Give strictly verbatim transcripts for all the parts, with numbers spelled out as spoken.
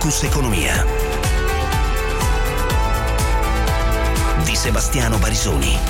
Focus Economia di Sebastiano Barisoni.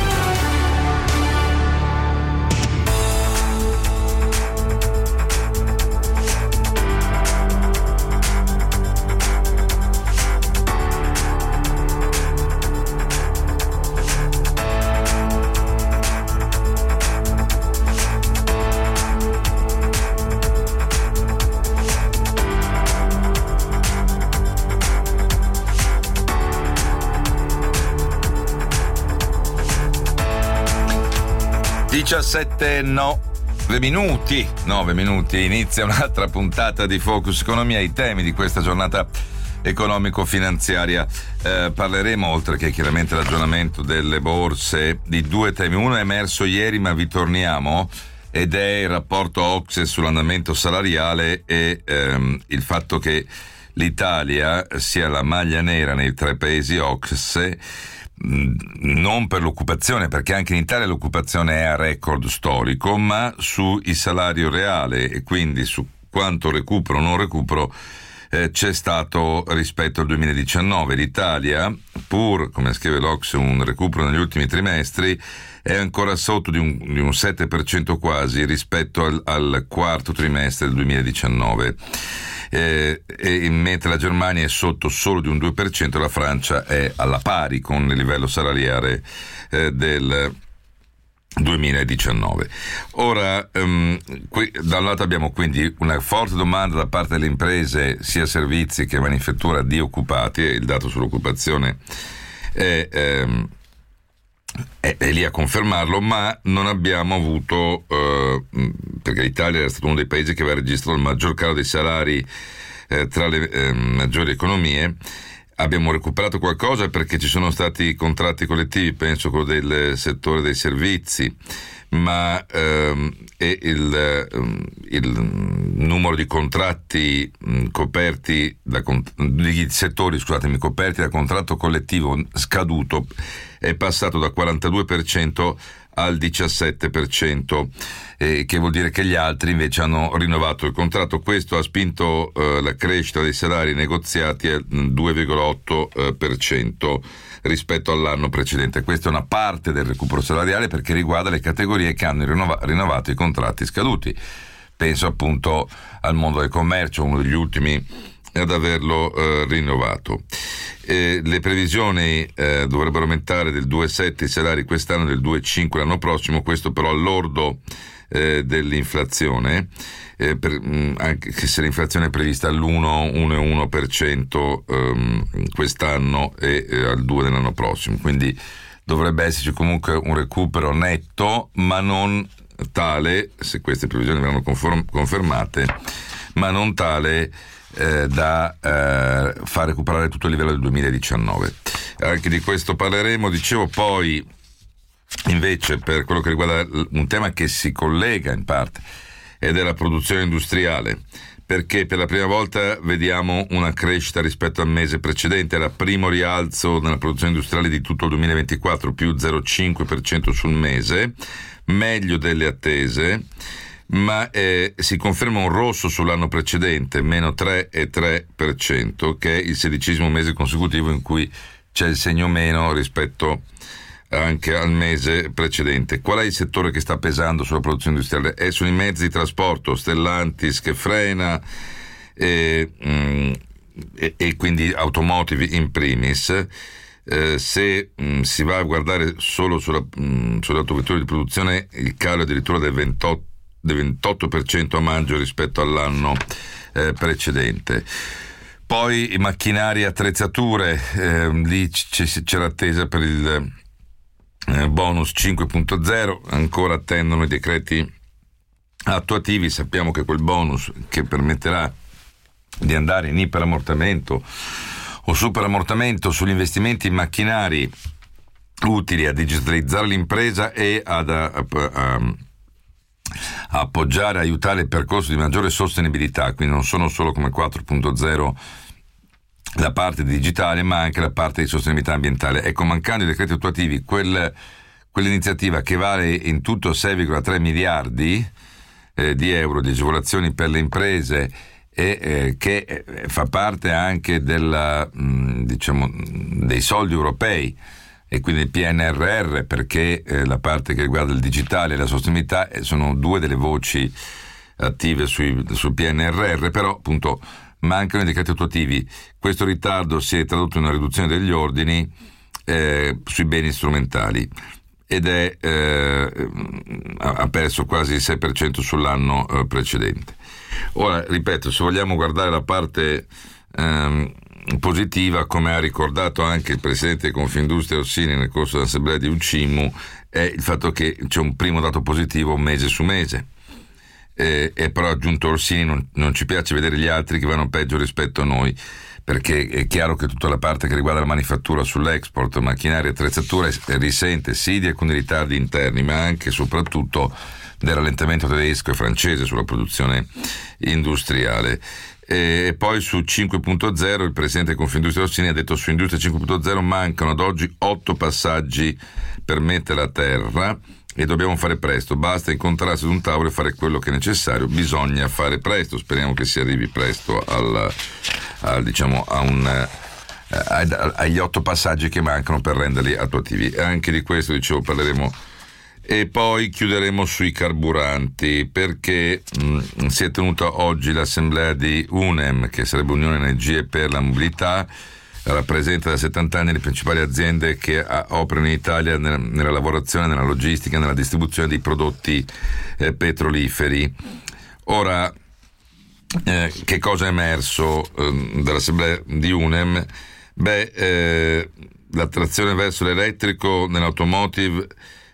diciassette nove minuti, nove minuti, inizia un'altra puntata di Focus Economia. I temi di questa giornata economico-finanziaria, eh, parleremo, oltre che chiaramente l'aggiornamento delle borse, di due temi. Uno è emerso ieri, ma vi torniamo, ed è il rapporto O C S E sull'andamento salariale e ehm, il fatto che l'Italia sia la maglia nera nei tre paesi O C S E, non per l'occupazione, perché anche in Italia l'occupazione è a record storico, ma sul salario reale e quindi su quanto recupero o non recupero eh, c'è stato rispetto al duemiladiciannove. L'Italia, pur, come scrive l'O C S E, un recupero negli ultimi trimestri, è ancora sotto di un, di un sette per cento quasi rispetto al, al quarto trimestre del duemiladiciannove. Eh, e mentre la Germania è sotto solo di un due per cento, la Francia è alla pari con il livello salariale eh, del duemiladiciannove. Ora, um, qui, da un lato abbiamo quindi una forte domanda da parte delle imprese, sia servizi che manifattura, di occupati, e il dato sull'occupazione è, ehm, è, è lì a confermarlo, ma non abbiamo avuto, eh, perché l'Italia era stato uno dei paesi che aveva registrato il maggior calo dei salari eh, tra le eh, maggiori economie. Abbiamo recuperato qualcosa perché ci sono stati contratti collettivi, penso quello del settore dei servizi, ma ehm, e il, il numero di contratti mh, coperti da di settori, scusatemi, coperti da contratto collettivo scaduto è passato da quarantadue per cento al diciassette per cento, eh, che vuol dire che gli altri invece hanno rinnovato il contratto. Questo ha spinto eh, la crescita dei salari negoziati al due virgola otto per cento rispetto all'anno precedente. Questa è una parte del recupero salariale perché riguarda le categorie che hanno rinnova- rinnovato i contratti scaduti. Penso appunto al mondo del commercio, uno degli ultimi ad averlo eh, rinnovato. Eh, le previsioni eh, dovrebbero aumentare del due virgola sette i salari quest'anno, del due virgola cinque l'anno prossimo, questo però al lordo eh, dell'inflazione, eh, per, mh, anche se l'inflazione è prevista all'uno virgola uno per cento ehm, quest'anno e eh, al due per cento dell'anno prossimo, quindi dovrebbe esserci comunque un recupero netto, ma non tale, se queste previsioni verranno conform- confermate, ma non tale Eh, da eh, far recuperare tutto il livello del duemiladiciannove. Anche di questo parleremo. Dicevo, poi invece, per quello che riguarda un tema che si collega in parte, ed è la produzione industriale, perché per la prima volta vediamo una crescita rispetto al mese precedente. Era il primo rialzo nella produzione industriale di tutto il duemilaventiquattro, più zero virgola cinque per cento sul mese, meglio delle attese, ma eh, si conferma un rosso sull'anno precedente, meno tre virgola tre per cento, che è il sedicesimo mese consecutivo in cui c'è il segno meno rispetto anche al mese precedente. Qual è il settore che sta pesando sulla produzione industriale? È sui mezzi di trasporto, Stellantis che frena e, mm, e, e quindi automotive in primis. Eh, se mh, si va a guardare solo sulla, mh, sulle autovetture di produzione, il calo è addirittura del ventotto del ventotto per cento a maggio rispetto all'anno eh, precedente. Poi i macchinari e attrezzature, eh, lì c- c'era attesa per il eh, bonus cinque punto zero, ancora attendono i decreti attuativi. Sappiamo che quel bonus, che permetterà di andare in iperammortamento o superammortamento sugli investimenti in macchinari utili a digitalizzare l'impresa e ad a, a, a appoggiare, aiutare il percorso di maggiore sostenibilità, quindi non sono solo come quattro punto zero la parte digitale, ma anche la parte di sostenibilità ambientale. Ecco, mancando i decreti attuativi, quel, quell'iniziativa che vale in tutto sei virgola tre miliardi eh, di euro di agevolazioni per le imprese e eh, che eh, fa parte anche della, mh, diciamo, dei soldi europei e quindi il P N R R, perché eh, la parte che riguarda il digitale e la sostenibilità eh, sono due delle voci attive sui, sul P N R R, però appunto mancano i decreti attuativi. Questo ritardo si è tradotto in una riduzione degli ordini eh, sui beni strumentali ed è eh, ha perso quasi il sei per cento sull'anno eh, precedente. Ora, ripeto, se vogliamo guardare la parte ehm, positiva, come ha ricordato anche il presidente di Confindustria Orsini nel corso dell'assemblea di U C I M U, è il fatto che c'è un primo dato positivo mese su mese. Eh, e però, aggiunto Orsini, non, non ci piace vedere gli altri che vanno peggio rispetto a noi, perché è chiaro che tutta la parte che riguarda la manifattura sull'export, macchinari e attrezzature risente sì di alcuni ritardi interni, ma anche e soprattutto del rallentamento tedesco e francese sulla produzione industriale. E poi su cinque punto zero il presidente di Confindustria Orsini ha detto: su Industria cinque punto zero mancano ad oggi otto passaggi per metterla a terra e dobbiamo fare presto, basta incontrarsi ad un tavolo e fare quello che è necessario, bisogna fare presto. Speriamo che si arrivi presto al, al, diciamo, a un, agli otto passaggi che mancano per renderli attuativi. Anche di questo, dicevo, parleremo. E poi chiuderemo sui carburanti, perché mh, si è tenuta oggi l'assemblea di U N E M, che sarebbe Unione Energie per la Mobilità, rappresenta da settanta anni le principali aziende che a, operano in Italia nella, nella lavorazione, nella logistica, nella distribuzione dei prodotti eh, petroliferi. Ora, eh, che cosa è emerso eh, dall'assemblea di U N E M? Beh, eh, l'attrazione verso l'elettrico nell'automotive.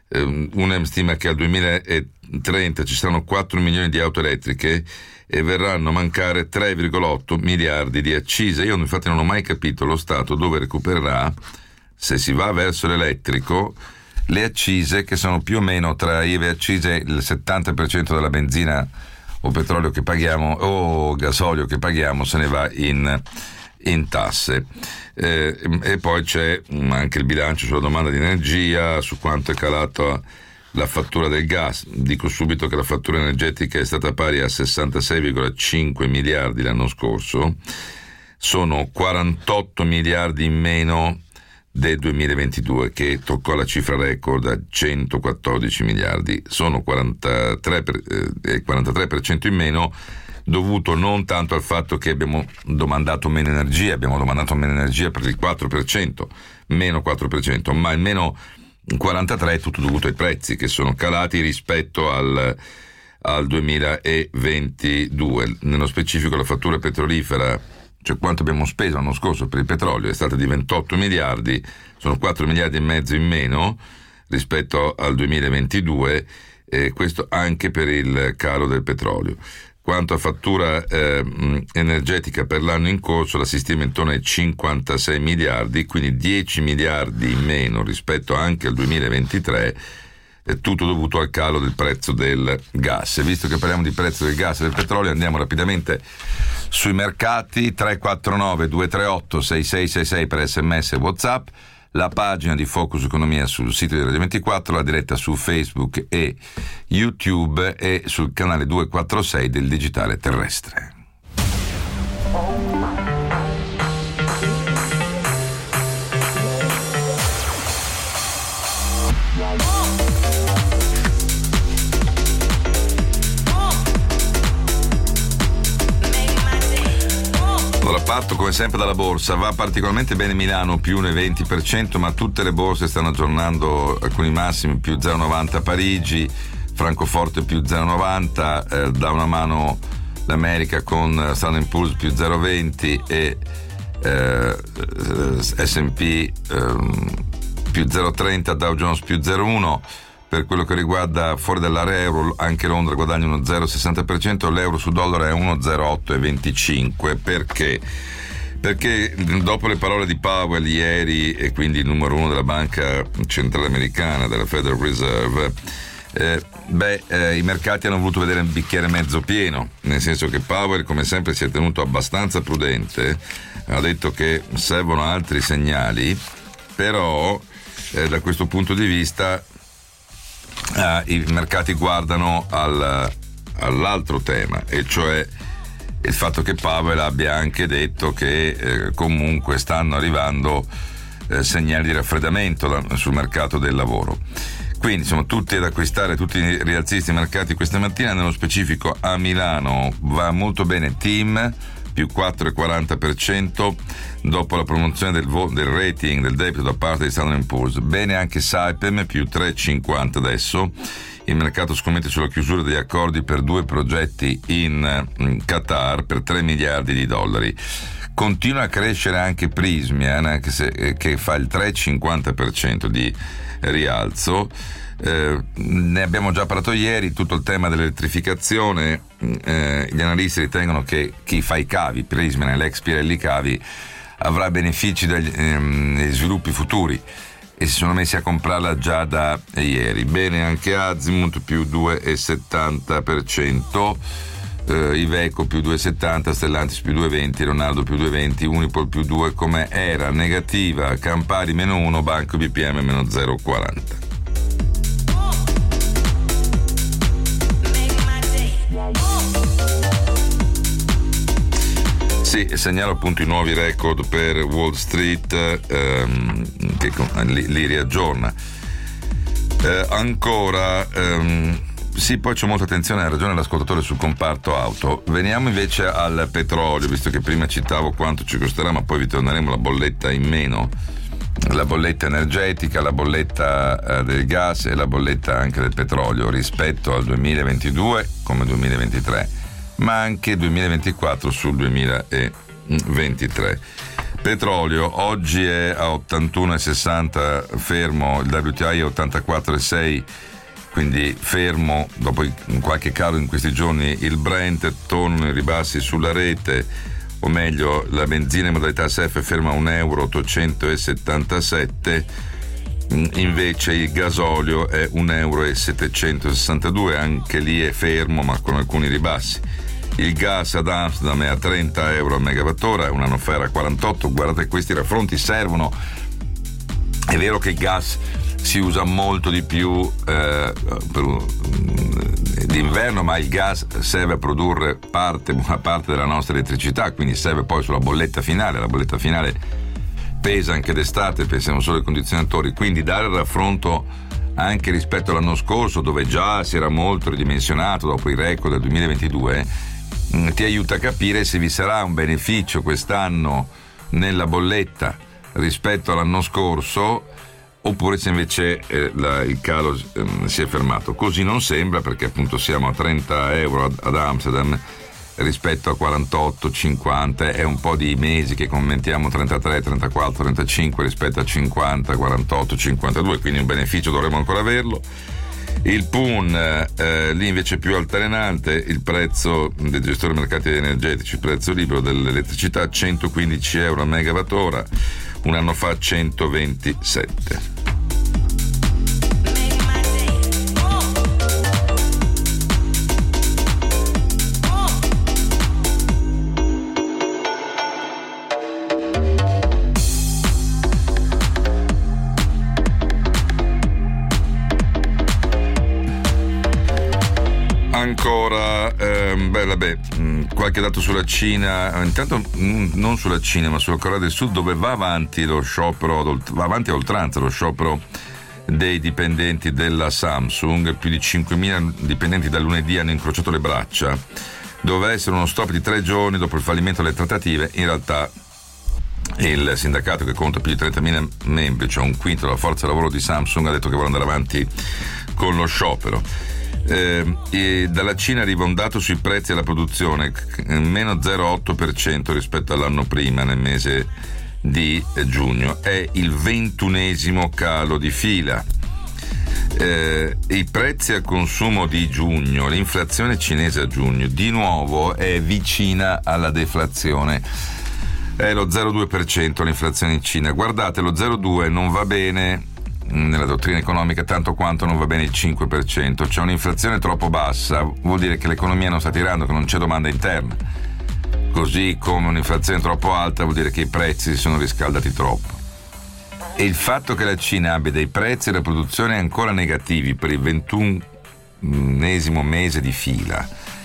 U N E M stima che al duemilatrenta ci saranno quattro milioni di auto elettriche e verranno a mancare tre virgola otto miliardi di accise. Io infatti non ho mai capito lo Stato dove recupererà, se si va verso l'elettrico, le accise che sono più o meno tra I V A e accise il settanta per cento della benzina o petrolio che paghiamo o gasolio che paghiamo se ne va in, in tasse. Eh, e poi c'è anche il bilancio sulla domanda di energia, su quanto è calata la fattura del gas. Dico subito che la fattura energetica è stata pari a sessantasei virgola cinque miliardi l'anno scorso, sono quarantotto miliardi in meno del duemilaventidue, che toccò la cifra record a centoquattordici miliardi, sono quarantatré per, eh, quarantatré per cento in meno, dovuto non tanto al fatto che abbiamo domandato meno energia, abbiamo domandato meno energia per il quattro per cento, meno quattro per cento, ma il meno quarantatré è tutto dovuto ai prezzi che sono calati rispetto al, al duemilaventidue. Nello specifico la fattura petrolifera, cioè quanto abbiamo speso l'anno scorso per il petrolio, è stata di ventotto miliardi, sono quattro miliardi e mezzo in meno rispetto al duemilaventidue, e questo anche per il calo del petrolio. Quanto a fattura eh, energetica per l'anno in corso, la si stima intorno ai cinquantasei miliardi, quindi dieci miliardi in meno rispetto anche al duemilaventitré, è tutto dovuto al calo del prezzo del gas. E visto che parliamo di prezzo del gas e del petrolio, andiamo rapidamente sui mercati. Tre quattro nove due tre otto sei sei sei sei per sms e WhatsApp, la pagina di Focus Economia sul sito di Radio ventiquattro, la diretta su Facebook e YouTube e sul canale duecentoquarantasei del digitale terrestre. Allora, parto come sempre dalla borsa. Va particolarmente bene Milano, più uno virgola venti per cento, ma tutte le borse stanno aggiornando alcuni massimi, più zero virgola novanta Parigi, Francoforte più zero virgola novanta, eh, da una mano l'America con Standard and Poor's più zero virgola venti e eh, S and P eh, più zero virgola trenta, Dow Jones più zero virgola uno. Per quello che riguarda fuori dall'area euro, anche Londra guadagna uno zero virgola sessanta per cento, l'euro su dollaro è uno virgola zero otto venticinque. Perché? Perché dopo le parole di Powell ieri, e quindi il numero uno della banca centrale americana, della Federal Reserve, eh, beh, eh, i mercati hanno voluto vedere il bicchiere mezzo pieno, nel senso che Powell, come sempre, si è tenuto abbastanza prudente, ha detto che servono altri segnali, però eh, da questo punto di vista Uh, i mercati guardano al, all'altro tema, e cioè il fatto che Powell abbia anche detto che eh, comunque stanno arrivando eh, segnali di raffreddamento da, sul mercato del lavoro. Quindi sono tutti ad acquistare, tutti i rialzisti mercati questa mattina. Nello specifico a Milano va molto bene TIM, più quattro virgola quaranta per cento dopo la promozione del, vo- del rating del debito da parte di Standard and Poor's. Bene anche Saipem, più tre virgola cinquanta adesso. Il mercato scommette sulla chiusura degli accordi per due progetti in, in Qatar per tre miliardi di dollari. Continua a crescere anche Prysmian, anche se, eh, che fa il tre virgola cinquanta per cento di rialzo. Eh, ne abbiamo già parlato ieri, tutto il tema dell'elettrificazione. Eh, gli analisti ritengono che chi fa i cavi, Prysmian e l'ex Pirelli Cavi, avrà benefici dagli ehm, sviluppi futuri e si sono messi a comprarla già da ieri. Bene anche Azimut, più due virgola settanta per cento, eh, Iveco più due virgola settanta, Stellantis più due virgola venti, Leonardo più due virgola venti, Unipol più due come era, negativa Campari meno uno, Banco B P M meno zero virgola quaranta. Sì, segnalo appunto i nuovi record per Wall Street, ehm, che li, li riaggiorna. Eh, ancora, ehm, sì, poi c'è molta attenzione, ha ragione l'ascoltatore sul comparto auto. Veniamo invece al petrolio, visto che prima citavo quanto ci costerà, ma poi vi torneremo la bolletta in meno. La bolletta energetica, la bolletta eh, del gas e la bolletta anche del petrolio rispetto al duemilaventidue come duemilaventitré. Ma anche duemilaventiquattro sul duemilaventitré. Petrolio oggi è a ottantuno virgola sessanta fermo, il W T I è ottantaquattro virgola sei, quindi fermo dopo qualche calo in questi giorni. Il Brent torna i ribassi sulla rete, o meglio la benzina in modalità S F ferma a un euro ottocentosettantasette, invece il gasolio è un euro settecentosessantadue, anche lì è fermo ma con alcuni ribassi. Il gas ad Amsterdam è a trenta euro a megawattora, un anno fa era a quarantotto. Guardate, questi raffronti servono. È vero che il gas si usa molto di più eh, per, d'inverno, ma il gas serve a produrre parte, buona parte della nostra elettricità, quindi serve poi sulla bolletta finale. La bolletta finale pesa anche d'estate, pensiamo solo ai condizionatori, quindi dare il raffronto anche rispetto all'anno scorso, dove già si era molto ridimensionato dopo i record del duemilaventidue, ti aiuta a capire se vi sarà un beneficio quest'anno nella bolletta rispetto all'anno scorso, oppure se invece eh, la, il calo eh, si è fermato. Così non sembra, perché appunto siamo a trenta euro ad, ad Amsterdam rispetto a quarantotto cinquanta, è un po' di mesi che commentiamo trentatré, trentaquattro, trentacinque rispetto a cinquanta, quarantotto, cinquantadue, quindi un beneficio dovremo ancora averlo. Il P U N, eh, lì invece più altalenante, il prezzo del gestore mercati energetici, il prezzo libero dell'elettricità centoquindici euro a megawattora, un anno fa centoventisette. Ancora, ehm, beh, vabbè, mh, qualche dato sulla Cina, intanto mh, non sulla Cina ma sulla Corea del Sud, dove va avanti lo sciopero, va avanti a oltranza lo sciopero dei dipendenti della Samsung. Più di cinquemila dipendenti da lunedì hanno incrociato le braccia. Doveva essere uno stop di tre giorni dopo il fallimento delle trattative, in realtà il sindacato, che conta più di trentamila membri, cioè un quinto della forza lavoro di Samsung, ha detto che vuole andare avanti con lo sciopero. Eh, e dalla Cina arriva un dato sui prezzi alla produzione, meno zero virgola otto per cento rispetto all'anno prima, nel mese di giugno. È il ventunesimo calo di fila. Eh, i prezzi al consumo di giugno, l'inflazione cinese a giugno di nuovo è vicina alla deflazione, è lo zero virgola due per cento l'inflazione in Cina. Guardate, lo zero virgola due per cento non va bene nella dottrina economica tanto quanto non va bene il cinque per cento. C'è un'inflazione troppo bassa, vuol dire che l'economia non sta tirando, che non c'è domanda interna, così come un'inflazione troppo alta vuol dire che i prezzi si sono riscaldati troppo. E il fatto che la Cina abbia dei prezzi della produzione ancora negativi per il ventunesimo mese di fila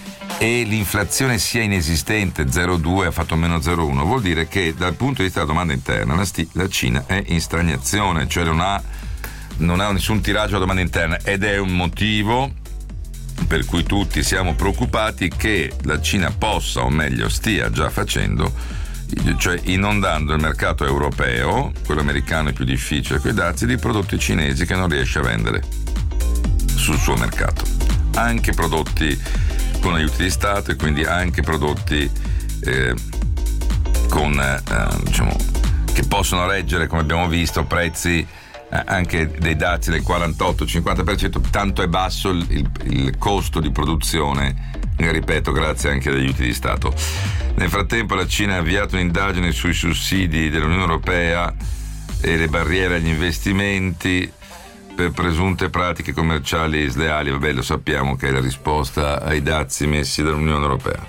e l'inflazione sia inesistente, zero virgola due, ha fatto meno zero virgola uno, vuol dire che dal punto di vista della domanda interna la, sti- la Cina è in stagnazione, cioè non ha, non ha nessun tiraggio alla domanda interna, ed è un motivo per cui tutti siamo preoccupati che la Cina possa, o meglio stia già facendo, cioè inondando il mercato europeo, quello americano è più difficile coi dazi, di prodotti cinesi che non riesce a vendere sul suo mercato, anche prodotti con aiuti di Stato e quindi anche prodotti eh, con eh, diciamo che possono reggere, come abbiamo visto, prezzi eh, anche dei dazi del quarantotto cinquanta per cento, tanto è basso il, il, il costo di produzione, ripeto, grazie anche agli aiuti di Stato. Nel frattempo la Cina ha avviato un'indagine sui sussidi dell'Unione Europea e le barriere agli investimenti per presunte pratiche commerciali sleali. Vabbè, lo sappiamo che è la risposta ai dazi messi dall'Unione Europea.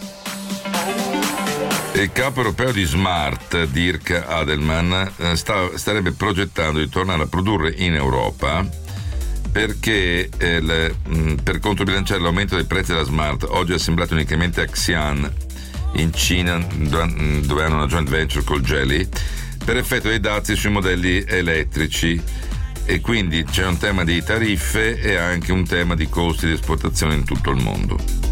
Il capo europeo di Smart, Dirk Adelman, sta, starebbe progettando di tornare a produrre in Europa perché eh, le, mh, per controbilanciare l'aumento dei prezzi della Smart, oggi assemblati unicamente a Xi'an in Cina, dove, dove hanno una joint venture col Geely, per effetto dei dazi sui modelli elettrici, e quindi c'è un tema di tariffe e anche un tema di costi di esportazione in tutto il mondo.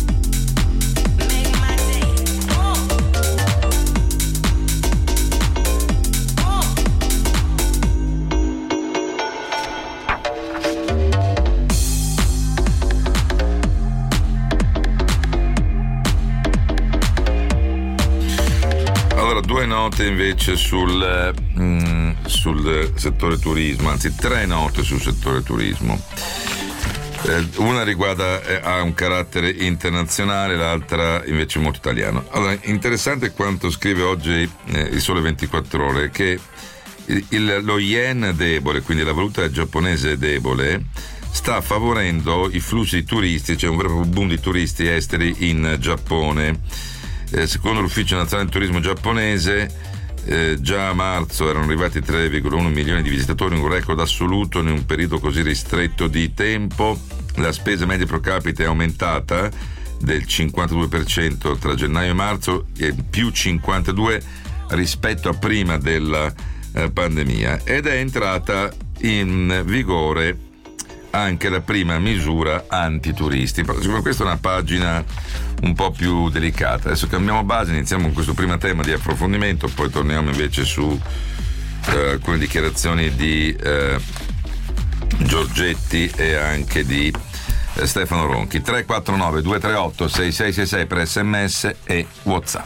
Due note invece sul, mm, sul settore turismo, anzi tre note sul settore turismo. Eh, una riguarda eh, ha un carattere internazionale, l'altra invece molto italiano. Allora, interessante quanto scrive oggi eh, il Sole ventiquattro Ore, che il, il, lo yen debole, quindi la valuta giapponese debole, sta favorendo i flussi di turisti, c'è un vero boom di turisti esteri in Giappone. Eh, secondo l'Ufficio Nazionale del Turismo giapponese, eh, già a marzo erano arrivati tre virgola uno milioni di visitatori, un record assoluto in un periodo così ristretto di tempo. La spesa media pro capite è aumentata del cinquantadue per cento tra gennaio e marzo, e più cinquantadue per cento rispetto a prima della eh, pandemia, ed è entrata in vigore anche la prima misura antituristi. Però secondo me questa è una pagina un po' più delicata. Adesso cambiamo base, iniziamo con questo primo tema di approfondimento, poi torniamo invece su eh, alcune dichiarazioni di eh, Giorgetti e anche di eh, Stefano Ronchi. Tre quattro nove due tre otto sei sei sei sei per sms e WhatsApp.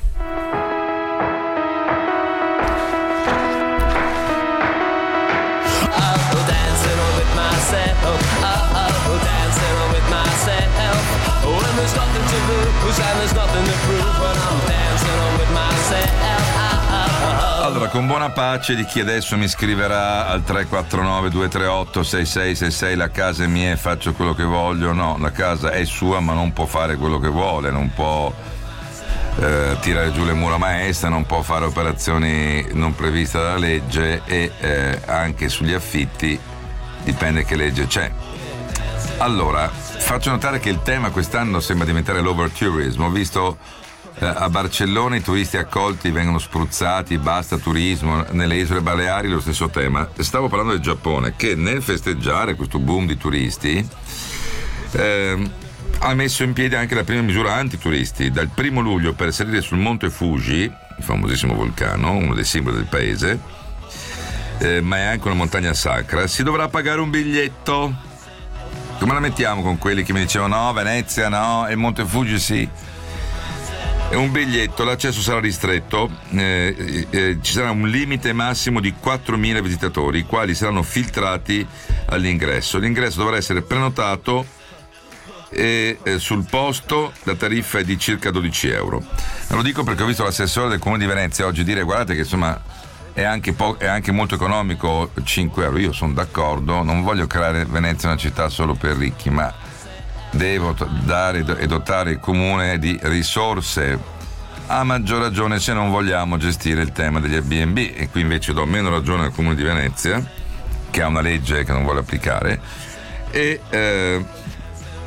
Allora, con buona pace di chi adesso mi scriverà al tre quattro nove due tre otto sei sei sei sei la casa è mia e faccio quello che voglio. No, la casa è sua ma non può fare quello che vuole, non può eh, tirare giù le mura maestre, non può fare operazioni non previste dalla legge, e eh, anche sugli affitti dipende che legge c'è. Allora, faccio notare che il tema quest'anno sembra diventare l'overtourism. Ho visto eh, a Barcellona i turisti accolti vengono spruzzati, basta turismo. Nelle isole Baleari lo stesso tema. Stavo parlando del Giappone, che nel festeggiare questo boom di turisti eh, ha messo in piedi anche la prima misura antituristi. Dal primo luglio, per salire sul monte Fuji, il famosissimo vulcano, uno dei simboli del paese, eh, ma è anche una montagna sacra, si dovrà pagare un biglietto. Come la mettiamo con quelli che mi dicevano no, Venezia no, e il Monte Fuji sì? È un biglietto, l'accesso sarà ristretto, eh, eh, ci sarà un limite massimo di quattromila visitatori, i quali saranno filtrati all'ingresso. L'ingresso dovrà essere prenotato e eh, sul posto la tariffa è di circa dodici euro. Lo dico perché ho visto l'assessore del Comune di Venezia oggi dire guardate che insomma è anche, po- è anche molto economico cinque euro. Io sono d'accordo, non voglio creare Venezia una città solo per ricchi, ma devo t- dare e dotare il comune di risorse, a maggior ragione se non vogliamo gestire il tema degli Airbnb. E qui invece do meno ragione al Comune di Venezia, che ha una legge che non vuole applicare, e eh,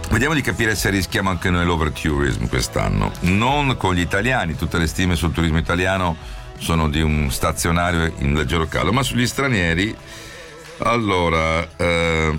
Vediamo di capire se rischiamo anche noi l'overtourism quest'anno. Non con gli italiani, tutte le stime sul turismo italiano sono di un stazionario in leggero calo, ma sugli stranieri, allora, eh,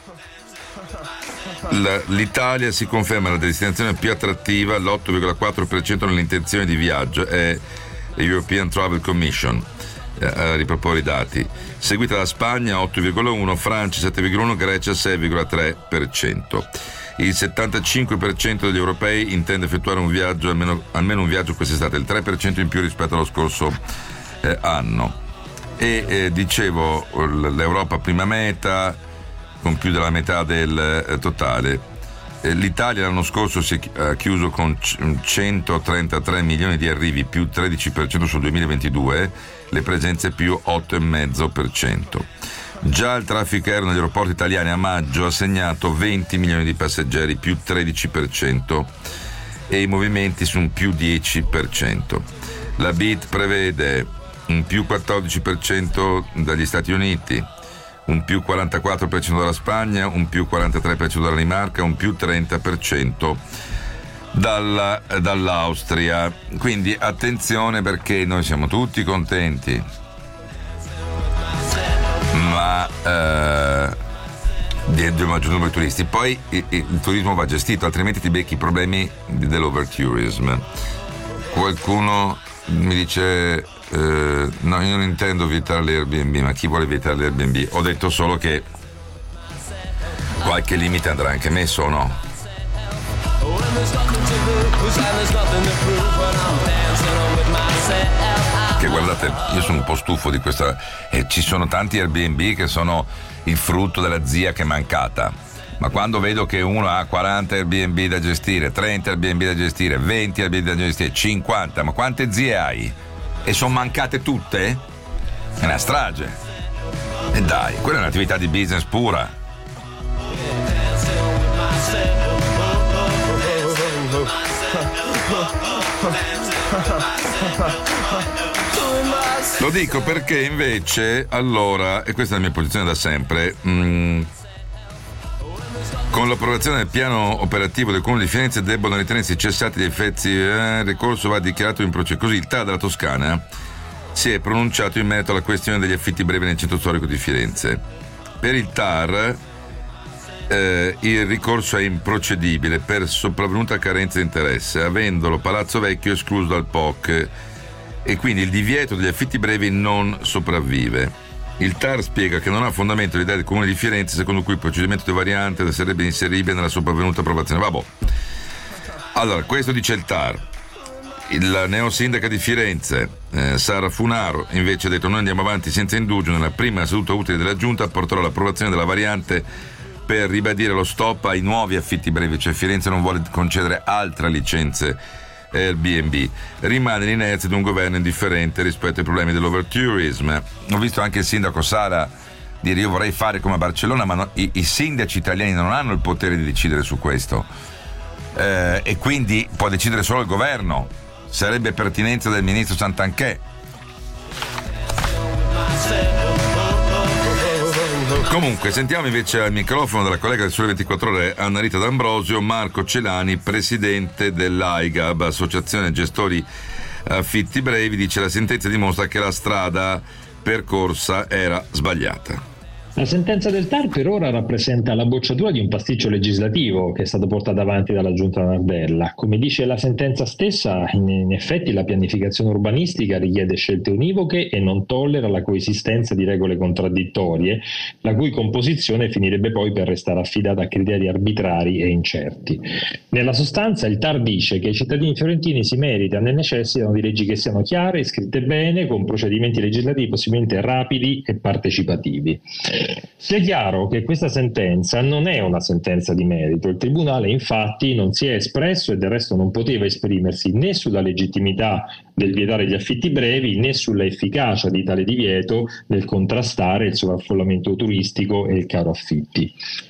la, l'Italia si conferma la destinazione più attrattiva, l'otto virgola quattro per cento nelle intenzioni di viaggio, è European Travel Commission eh, a riproporre i dati, seguita da Spagna otto virgola uno, Francia sette virgola uno, Grecia sei virgola tre per cento. Il settantacinque per cento degli europei intende effettuare un viaggio, almeno, almeno un viaggio quest'estate, il tre per cento in più rispetto allo scorso eh, anno. E eh, dicevo, l'Europa prima meta, con più della metà del eh, totale. Eh, L'Italia l'anno scorso si è eh, chiuso con centotrentatré milioni di arrivi, più tredici per cento sul duemilaventidue, le presenze più otto virgola cinque per cento. Già il traffico aereo negli aeroporti italiani a maggio ha segnato venti milioni di passeggeri, più tredici per cento, e i movimenti su un più dieci per cento. La B I T prevede un più quattordici per cento dagli Stati Uniti, un più quarantaquattro per cento dalla Spagna, un più quarantatré per cento dalla Danimarca, un più trenta per cento dalla, dall'Austria. Quindi attenzione, perché noi siamo tutti contenti, ma eh, di un maggior numero di turisti. Poi il, il turismo va gestito, altrimenti ti becchi i problemi dell'overtourism. Qualcuno mi dice eh, no, io non intendo vietare l'Airbnb, ma chi vuole vietare l'Airbnb? Ho detto solo che qualche limite andrà anche messo, o no? Che guardate, io sono un po' stufo di questa, e ci sono tanti Airbnb che sono il frutto della zia che è mancata, ma quando vedo che uno ha quaranta Airbnb da gestire, trenta Airbnb da gestire, venti Airbnb da gestire, cinquanta, ma quante zie hai? E sono mancate tutte? È una strage. E dai, quella è un'attività di business pura. Lo dico perché invece, allora, e questa è la mia posizione da sempre, mh, con l'approvazione del piano operativo del Comune di Firenze debbono ritenersi cessati gli effetti, eh, il ricorso va dichiarato in processo. Così il T A R della Toscana si è pronunciato in merito alla questione degli affitti brevi nel centro storico di Firenze. Per il T A R eh, il ricorso è improcedibile per sopravvenuta carenza di interesse, avendolo Palazzo Vecchio escluso dal P O C, e quindi il divieto degli affitti brevi non sopravvive. Il T A R spiega che non ha fondamento l'idea del Comune di Firenze secondo cui il procedimento di variante sarebbe inseribile nella sopravvenuta approvazione. Vabbè. Allora, questo dice il T A R. Il neosindaca di Firenze, eh, Sara Funaro, invece ha detto: noi andiamo avanti senza indugio, nella prima seduta utile della Giunta porterò all'approvazione della variante per ribadire lo stop ai nuovi affitti brevi, cioè Firenze non vuole concedere altre licenze Airbnb. Rimane l'inerzia di un governo indifferente rispetto ai problemi dell'overtourism. Ho visto anche il sindaco Sala dire: io vorrei fare come a Barcellona, ma no, i, i sindaci italiani non hanno il potere di decidere su questo, eh, e quindi può decidere solo il governo. Sarebbe pertinenza del ministro Santanchè. Comunque, sentiamo invece al microfono della collega del Sole ventiquattro Ore, Anna Rita D'Ambrosio, Marco Celani, presidente dell'A I G A B, Associazione Gestori Affitti Brevi. Dice: la sentenza dimostra che la strada percorsa era sbagliata. La sentenza del T A R per ora rappresenta la bocciatura di un pasticcio legislativo che è stato portato avanti dalla Giunta Nardella. Come dice la sentenza stessa, in, in effetti la pianificazione urbanistica richiede scelte univoche e non tollera la coesistenza di regole contraddittorie, la cui composizione finirebbe poi per restare affidata a criteri arbitrari e incerti. Nella sostanza il T A R dice che i cittadini fiorentini si meritano e necessitano di leggi che siano chiare, scritte bene, con procedimenti legislativi possibilmente rapidi e partecipativi. Sia chiaro che questa sentenza non è una sentenza di merito. Il Tribunale infatti non si è espresso e del resto non poteva esprimersi né sulla legittimità del vietare gli affitti brevi né sulla efficacia di tale divieto nel contrastare il sovraffollamento turistico e il caro affitti.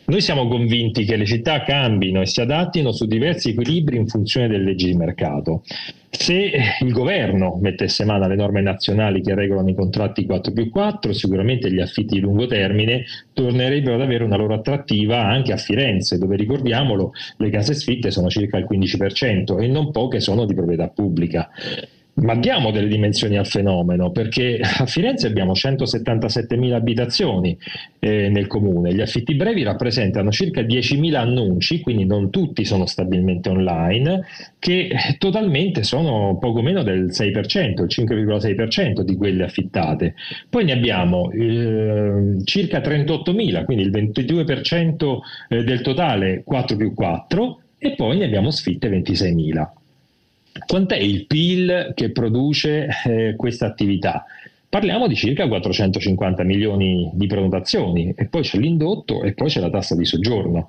Noi siamo convinti che le città cambino e si adattino su diversi equilibri in funzione delle leggi di mercato. Se il governo mettesse mano alle norme nazionali che regolano i contratti quattro più quattro, sicuramente gli affitti di lungo termine tornerebbero ad avere una loro attrattiva anche a Firenze, dove, ricordiamolo, le case sfitte sono circa il quindici per cento e non poche sono di proprietà pubblica. Ma diamo delle dimensioni al fenomeno, perché a Firenze abbiamo centosettantasettemila abitazioni eh, nel comune, gli affitti brevi rappresentano circa diecimila annunci, quindi non tutti sono stabilmente online, che totalmente sono poco meno del sei per cento, il cinque virgola sei per cento di quelle affittate. Poi ne abbiamo eh, circa trentottomila, quindi il ventidue per cento del totale quattro più quattro, e poi ne abbiamo sfitte ventiseimila. Quant'è il P I L che produce eh, questa attività? Parliamo di circa quattrocentocinquanta milioni di prenotazioni, e poi c'è l'indotto e poi c'è la tassa di soggiorno.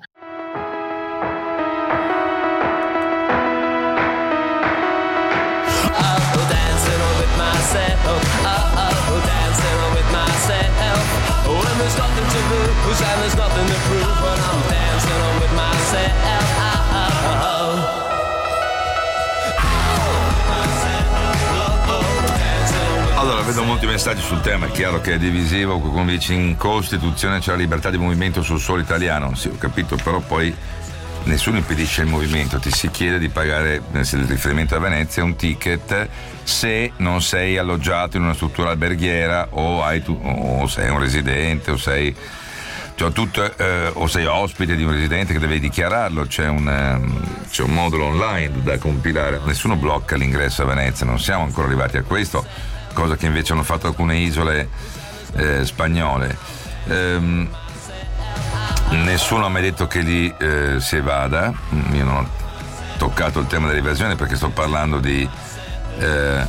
Allora, vedo molti messaggi sul tema, è chiaro che è divisivo, qualcuno dice in Costituzione c'è la libertà di movimento sul suolo italiano, sì, ho capito, però poi nessuno impedisce il movimento, ti si chiede di pagare, nel riferimento a Venezia, un ticket se non sei alloggiato in una struttura alberghiera o, hai tu, o sei un residente o sei, cioè tutto, eh, o sei ospite di un residente che devi dichiararlo, c'è un, um, c'è un modulo online da compilare, nessuno blocca l'ingresso a Venezia, non siamo ancora arrivati a questo, cosa che invece hanno fatto alcune isole eh, spagnole. Ehm, nessuno ha mai detto che lì eh, si evada, io non ho toccato il tema dell'evasione perché sto parlando di, eh,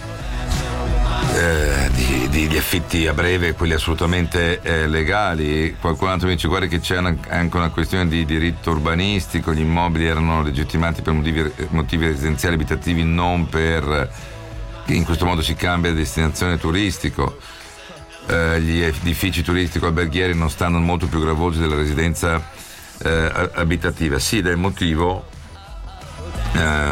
eh, di, di, di affitti a breve, quelli assolutamente eh, legali. Qualcun altro mi dice guarda che c'è una, anche una questione di diritto urbanistico, gli immobili erano legittimati per motivi, motivi residenziali abitativi, non per, in questo modo si cambia destinazione turistico. Eh, gli edifici turistico-alberghieri non stanno molto più gravosi della residenza eh, abitativa. Sì, ed è il motivo eh,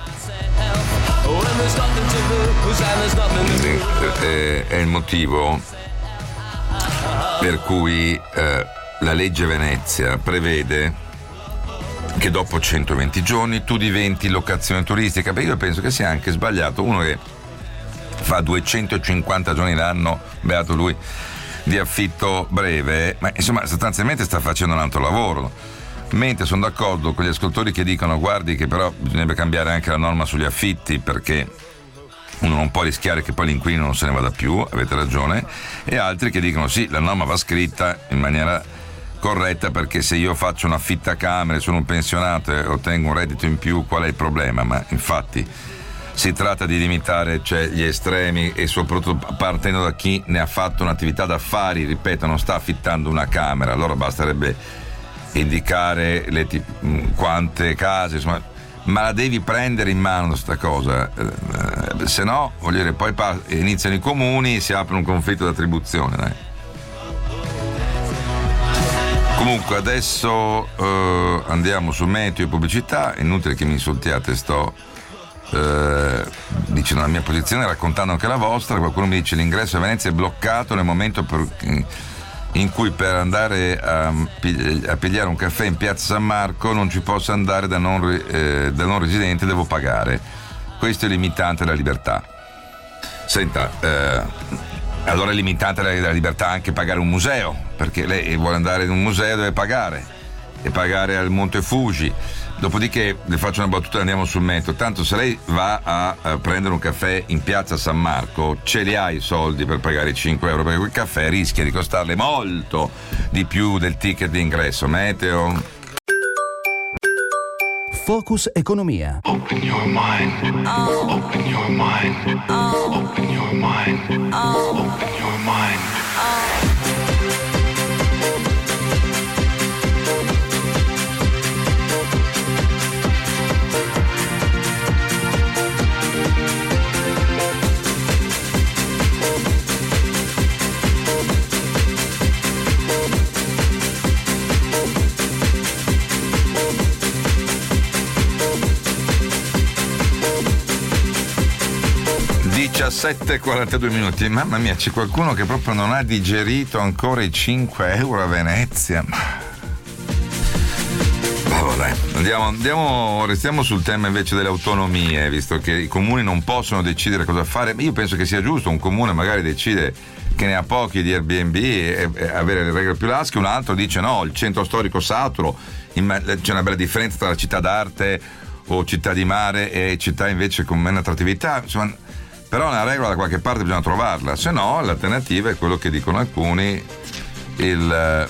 eh, è il motivo per cui eh, la legge Venezia prevede che dopo centoventi giorni tu diventi locazione turistica. Beh, io penso che sia anche sbagliato uno che fa duecentocinquanta giorni l'anno, beato lui, di affitto breve, ma insomma sostanzialmente sta facendo un altro lavoro. Mentre sono d'accordo con gli ascoltatori che dicono guardi che però bisognerebbe cambiare anche la norma sugli affitti, perché uno non può rischiare che poi l'inquilino non se ne vada più, avete ragione, e altri che dicono sì, la norma va scritta in maniera corretta, perché se io faccio un affittacamere, sono un pensionato e ottengo un reddito in più, qual è il problema? Ma infatti si tratta di limitare, cioè, gli estremi, e soprattutto partendo da chi ne ha fatto un'attività d'affari, ripeto, non sta affittando una camera, allora basterebbe indicare le t- quante case, insomma, ma la devi prendere in mano questa cosa, eh, se no, voglio dire, poi pa- iniziano i comuni, si apre un conflitto d'attribuzione, dai. Comunque adesso eh, andiamo su meteo e pubblicità, è inutile che mi insultiate, sto Eh, dicendo la mia posizione, raccontando anche la vostra. Qualcuno mi dice l'ingresso a Venezia è bloccato nel momento per, in cui per andare a, a pigliare un caffè in piazza San Marco non ci posso andare da non, eh, da non residente, devo pagare. Questo è limitante la libertà. Senta, eh, allora è limitante la, la libertà anche pagare un museo, perché lei vuole andare in un museo, deve pagare e pagare al Monte Fuji. Dopodiché le faccio una battuta e andiamo sul metro. Tanto se lei va a, a prendere un caffè in piazza San Marco, ce li ha i soldi per pagare i cinque euro, perché quel caffè rischia di costarle molto di più del ticket di ingresso. Meteo. Focus Economia. Open your mind. Oh. Open your mind. Oh. Open your mind. Oh. Open your mind. Oh. sette e quarantadue minuti. Mamma mia, c'è qualcuno che proprio non ha digerito ancora i cinque euro a Venezia. Oh, dai. Andiamo, andiamo, restiamo sul tema invece delle autonomie, visto che i comuni non possono decidere cosa fare. Io penso che sia giusto, un comune magari decide che ne ha pochi di Airbnb e, e avere le regole più lasche, un altro dice no, il centro storico saturo, in, c'è una bella differenza tra città d'arte o città di mare e città invece con meno attrattività, insomma, però una regola da qualche parte bisogna trovarla, se no l'alternativa è quello che dicono alcuni, il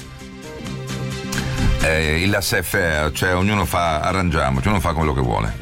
eh, il laissez-faire, cioè ognuno fa, arrangiamoci, ognuno fa quello che vuole.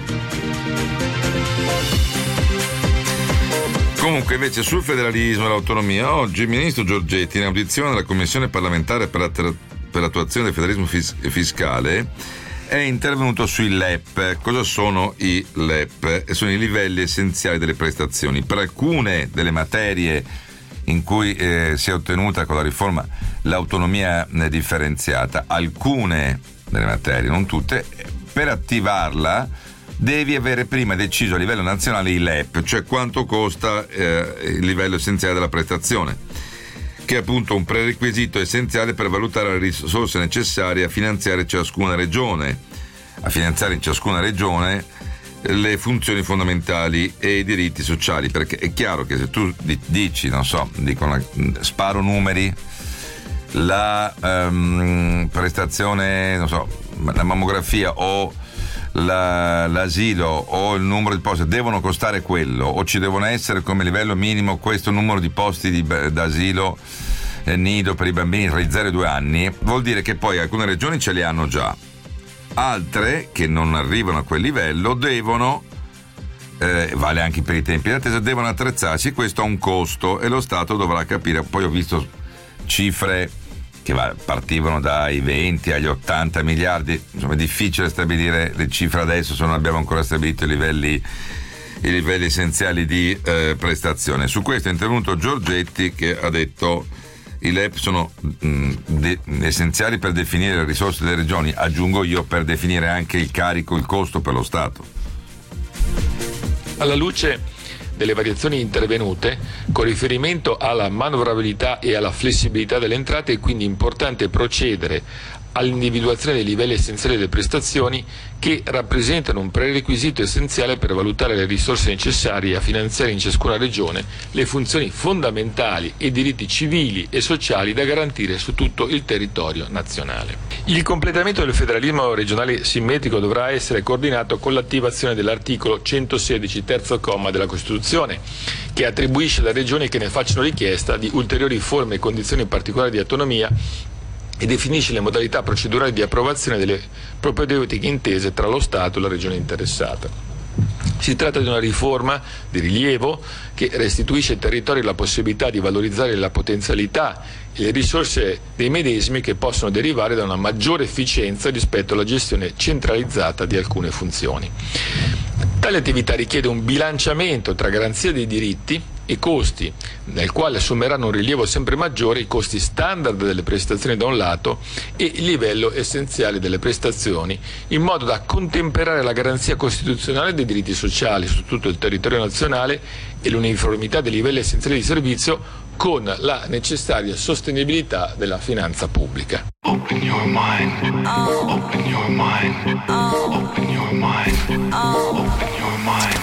Comunque invece sul federalismo e l'autonomia, oggi il ministro Giorgetti in audizione della Commissione parlamentare per, attra- per l'attuazione del federalismo fis- fiscale è intervenuto sui L E P. Cosa sono i L E P? Sono i livelli essenziali delle prestazioni. Per alcune delle materie in cui eh, si è ottenuta con la riforma l'autonomia eh, differenziata, alcune delle materie, non tutte, per attivarla devi avere prima deciso a livello nazionale i L E P, cioè quanto costa eh, il livello essenziale della prestazione, che è appunto un prerequisito essenziale per valutare le risorse necessarie a finanziare ciascuna regione, a finanziare in ciascuna regione le funzioni fondamentali e i diritti sociali, perché è chiaro che se tu dici, non so, dicono, sparo numeri, la um, prestazione, non so, la mammografia o La, l'asilo o il numero di posti devono costare quello, o ci devono essere come livello minimo questo numero di posti di, d'asilo eh, nido per i bambini tra i zero e i due anni, vuol dire che poi alcune regioni ce li hanno già, altre che non arrivano a quel livello devono, eh, vale anche per i tempi di attesa, devono attrezzarsi. Questo ha un costo e lo Stato dovrà capire. Poi ho visto cifre che partivano dai venti agli ottanta miliardi, insomma è difficile stabilire le cifre adesso se non abbiamo ancora stabilito i livelli, i livelli essenziali di eh, prestazione. Su questo è intervenuto Giorgetti, che ha detto i L E P sono mh, de- essenziali per definire le risorse delle regioni, aggiungo io per definire anche il carico, il costo per lo Stato. Alla luce delle variazioni intervenute, con riferimento alla manovrabilità e alla flessibilità delle entrate, è quindi importante procedere all'individuazione dei livelli essenziali delle prestazioni, che rappresentano un prerequisito essenziale per valutare le risorse necessarie a finanziare in ciascuna regione le funzioni fondamentali e i diritti civili e sociali da garantire su tutto il territorio nazionale. Il completamento del federalismo regionale simmetrico dovrà essere coordinato con l'attivazione dell'articolo centosedici, terzo comma della Costituzione, che attribuisce alle regioni che ne facciano richiesta di ulteriori forme e condizioni particolari di autonomia e definisce le modalità procedurali di approvazione delle propedeutiche intese tra lo Stato e la regione interessata. Si tratta di una riforma di rilievo che restituisce ai territori la possibilità di valorizzare la potenzialità e le risorse dei medesimi, che possono derivare da una maggiore efficienza rispetto alla gestione centralizzata di alcune funzioni. Tale attività richiede un bilanciamento tra garanzia dei diritti e costi, nel quale assumeranno un rilievo sempre maggiore i costi standard delle prestazioni da un lato e il livello essenziale delle prestazioni, in modo da contemperare la garanzia costituzionale dei diritti sociali su tutto il territorio nazionale e l'uniformità dei livelli essenziali di servizio con la necessaria sostenibilità della finanza pubblica. Open your mind. Open your mind. Open your mind. Open your mind.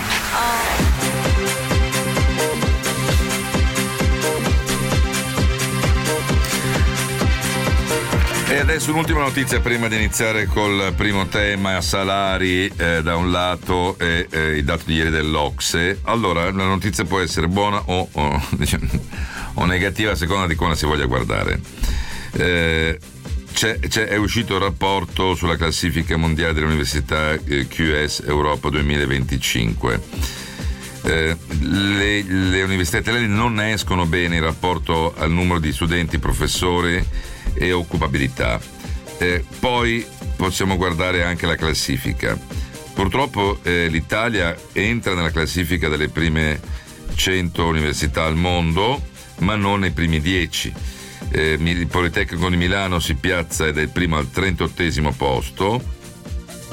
E adesso un'ultima notizia prima di iniziare col primo tema, salari eh, da un lato e eh, i dati di ieri dell'Ocse. Allora, la notizia può essere buona o, o, diciamo, o negativa a seconda di come si voglia guardare. Eh, c'è, c'è, è uscito il rapporto sulla classifica mondiale delle università eh, Q S Europa duemilaventicinque. Eh, le, le università italiane non escono bene in rapporto al numero di studenti, professori e occupabilità. Eh, poi possiamo guardare anche la classifica. Purtroppo eh, l'Italia entra nella classifica delle prime cento università al mondo, ma non nei primi dieci. Eh, il Politecnico di Milano si piazza ed è il primo al trentottesimo posto,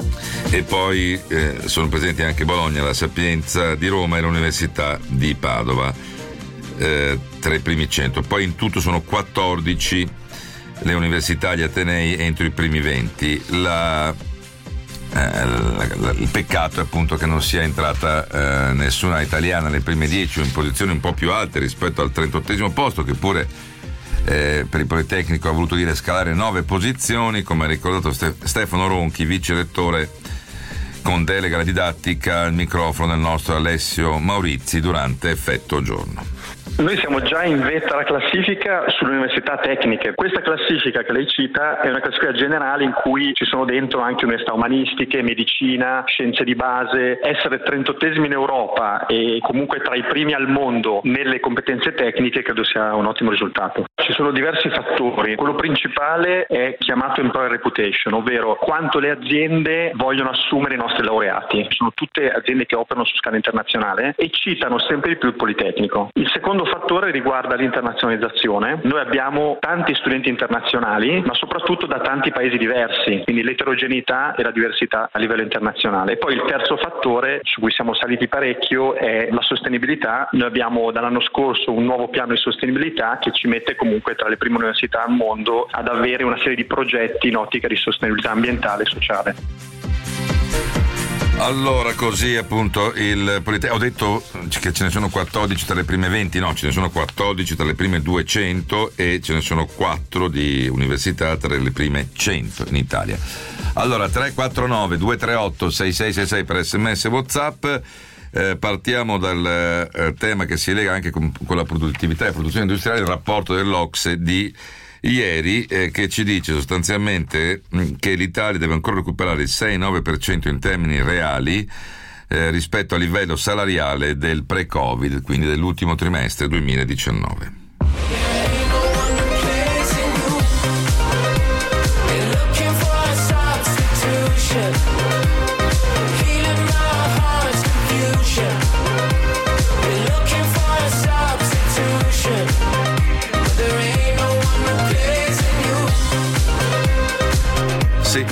e poi eh, sono presenti anche Bologna, la Sapienza di Roma e l'Università di Padova, eh, tra i primi cento. Poi in tutto sono quattordici le università, gli atenei entro i primi venti. La, eh, la, la, il peccato è appunto che non sia entrata eh, nessuna italiana nelle prime dieci o in posizioni un po' più alte rispetto al trentottesimo posto, che pure eh, per il Politecnico ha voluto dire scalare nove posizioni, come ha ricordato Ste- Stefano Ronchi, vice rettore con delega alla didattica, al microfono del nostro Alessio Maurizi durante Effetto Giorno. Noi siamo già in vetta alla classifica sulle università tecniche. Questa classifica che lei cita è una classifica generale in cui ci sono dentro anche università umanistiche, medicina, scienze di base. Essere trentottesimi in Europa e comunque tra i primi al mondo nelle competenze tecniche credo sia un ottimo risultato. Ci sono diversi fattori. Quello principale è chiamato employer reputation, ovvero quanto le aziende vogliono assumere i nostri laureati. Sono tutte aziende che operano su scala internazionale e citano sempre di più il Politecnico. Il secondo fattore riguarda l'internazionalizzazione. Noi abbiamo tanti studenti internazionali, ma soprattutto da tanti paesi diversi, quindi l'eterogeneità e la diversità a livello internazionale. E poi il terzo fattore su cui siamo saliti parecchio è la sostenibilità. Noi abbiamo dall'anno scorso un nuovo piano di sostenibilità che ci mette comunque tra le prime università al mondo ad avere una serie di progetti in ottica di sostenibilità ambientale e sociale. Allora, così appunto il Politecnico, ho detto che ce ne sono quattordici tra le prime venti, no, ce ne sono quattordici tra le prime duecento e ce ne sono quattro di università tra le prime cento in Italia. Allora, tre quattro nove due tre otto sei sei sei sei per sms e WhatsApp. Eh, partiamo dal eh, tema che si lega anche con, con la produttività e produzione industriale, il rapporto dell'Ocse di ieri, eh, che ci dice sostanzialmente mh, che l'Italia deve ancora recuperare il sei nove per cento in termini reali eh, rispetto al livello salariale del pre-Covid, quindi dell'ultimo trimestre duemiladiciannove. Sì.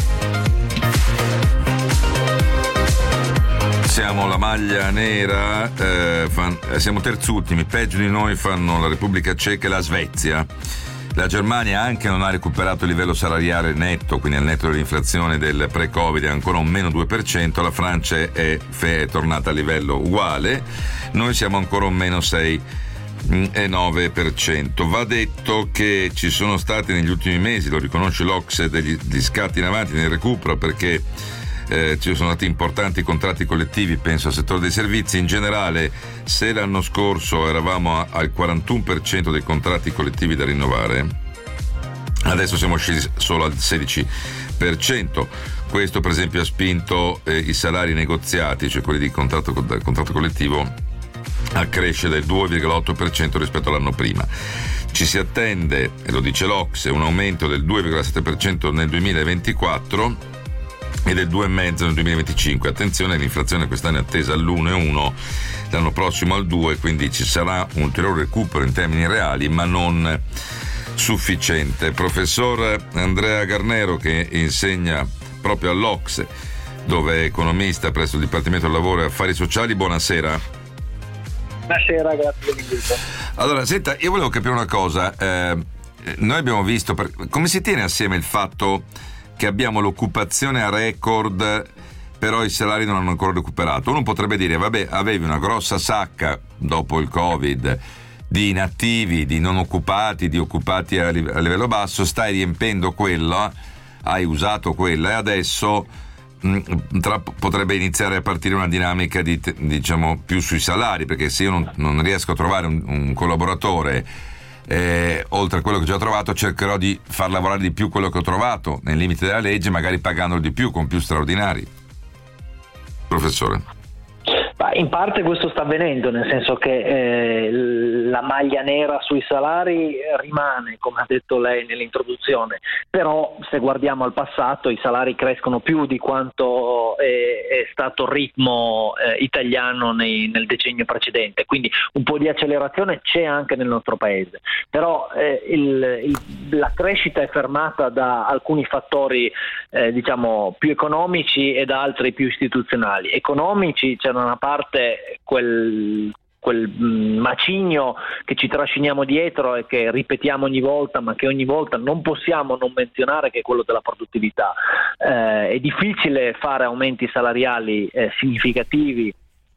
Siamo la maglia nera, eh, fan, eh, siamo terzultimi, peggio di noi fanno la Repubblica Ceca e la Svezia. La Germania anche non ha recuperato il livello salariale netto, quindi al netto dell'inflazione del pre-Covid, è ancora un meno due per cento, la Francia è, è tornata a livello uguale, noi siamo ancora un meno sei e nove per cento. Va detto che ci sono stati negli ultimi mesi, lo riconosce l'Ocse, degli, degli scatti in avanti nel recupero, perché eh, ci sono stati importanti contratti collettivi, penso al settore dei servizi. In generale, se l'anno scorso eravamo a, al quarantuno per cento dei contratti collettivi da rinnovare, adesso siamo scesi solo al sedici per cento. Questo per esempio ha spinto eh, i salari negoziati, cioè quelli di contratto, contratto collettivo, a crescere del due virgola otto per cento rispetto all'anno prima. Ci si attende, e lo dice l'Ocse, un aumento del due virgola sette per cento nel duemilaventiquattro e del due virgola cinque per cento nel duemilaventicinque. Attenzione, l'inflazione quest'anno è attesa all'uno virgola uno, l'anno prossimo al due, quindi ci sarà un ulteriore recupero in termini reali, ma non sufficiente. Professor Andrea Garnero, che insegna proprio all'Ocse, dove è economista presso il Dipartimento del Lavoro e Affari Sociali, buonasera. Buonasera, grazie dell'invito. Allora, senta, io volevo capire una cosa. Eh, noi abbiamo visto, per, come si tiene assieme il fatto che abbiamo l'occupazione a record, però i salari non hanno ancora recuperato? Uno potrebbe dire, vabbè, avevi una grossa sacca dopo il Covid di inattivi, di non occupati, di occupati a, live- a livello basso, stai riempendo quella, hai usato quella e adesso Tra, potrebbe iniziare a partire una dinamica di, diciamo, più sui salari, perché se io non, non riesco a trovare un, un collaboratore eh, oltre a quello che ho già trovato, cercherò di far lavorare di più quello che ho trovato nei limiti della legge, magari pagandolo di più con più straordinari. Professore. In parte questo sta avvenendo, nel senso che eh, la maglia nera sui salari rimane, come ha detto lei nell'introduzione, però se guardiamo al passato i salari crescono più di quanto è, è stato il ritmo eh, italiano nei, nel decennio precedente, quindi un po' di accelerazione c'è anche nel nostro paese, però eh, il, il, la crescita è fermata da alcuni fattori eh, diciamo più economici e da altri più istituzionali. Economici, c'è da una parte quel, quel macigno che ci trasciniamo dietro e che ripetiamo ogni volta, ma che ogni volta non possiamo non menzionare, che è quello della produttività. Eh, è difficile fare aumenti salariali eh, significativi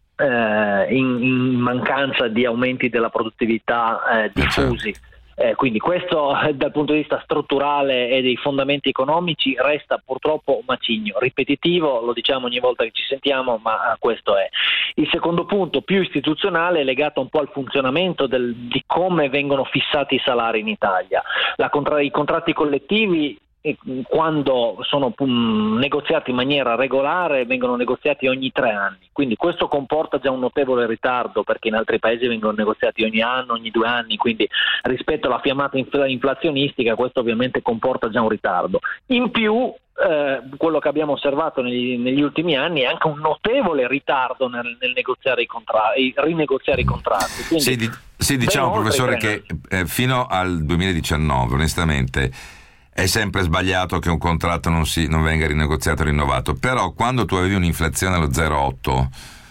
eh, in, in mancanza di aumenti della produttività eh, diffusi. Eh, quindi questo eh, dal punto di vista strutturale e dei fondamenti economici resta purtroppo un macigno ripetitivo, lo diciamo ogni volta che ci sentiamo, ma eh, questo è. Il secondo punto, più istituzionale, è legato un po' al funzionamento del, di come vengono fissati i salari in Italia. La contra- i contratti collettivi, e quando sono um, negoziati in maniera regolare, vengono negoziati ogni tre anni, quindi questo comporta già un notevole ritardo, perché in altri paesi vengono negoziati ogni anno, ogni due anni, quindi rispetto alla fiammata infl- inflazionistica questo ovviamente comporta già un ritardo. In più eh, quello che abbiamo osservato negli, negli ultimi anni è anche un notevole ritardo nel, nel negoziare i contratti, rinegoziare i contratti. Quindi, sì, di- sì, diciamo professore che eh, fino al duemiladiciannove onestamente è sempre sbagliato che un contratto non, si, non venga rinegoziato e rinnovato, però quando tu avevi un'inflazione allo zero virgola otto,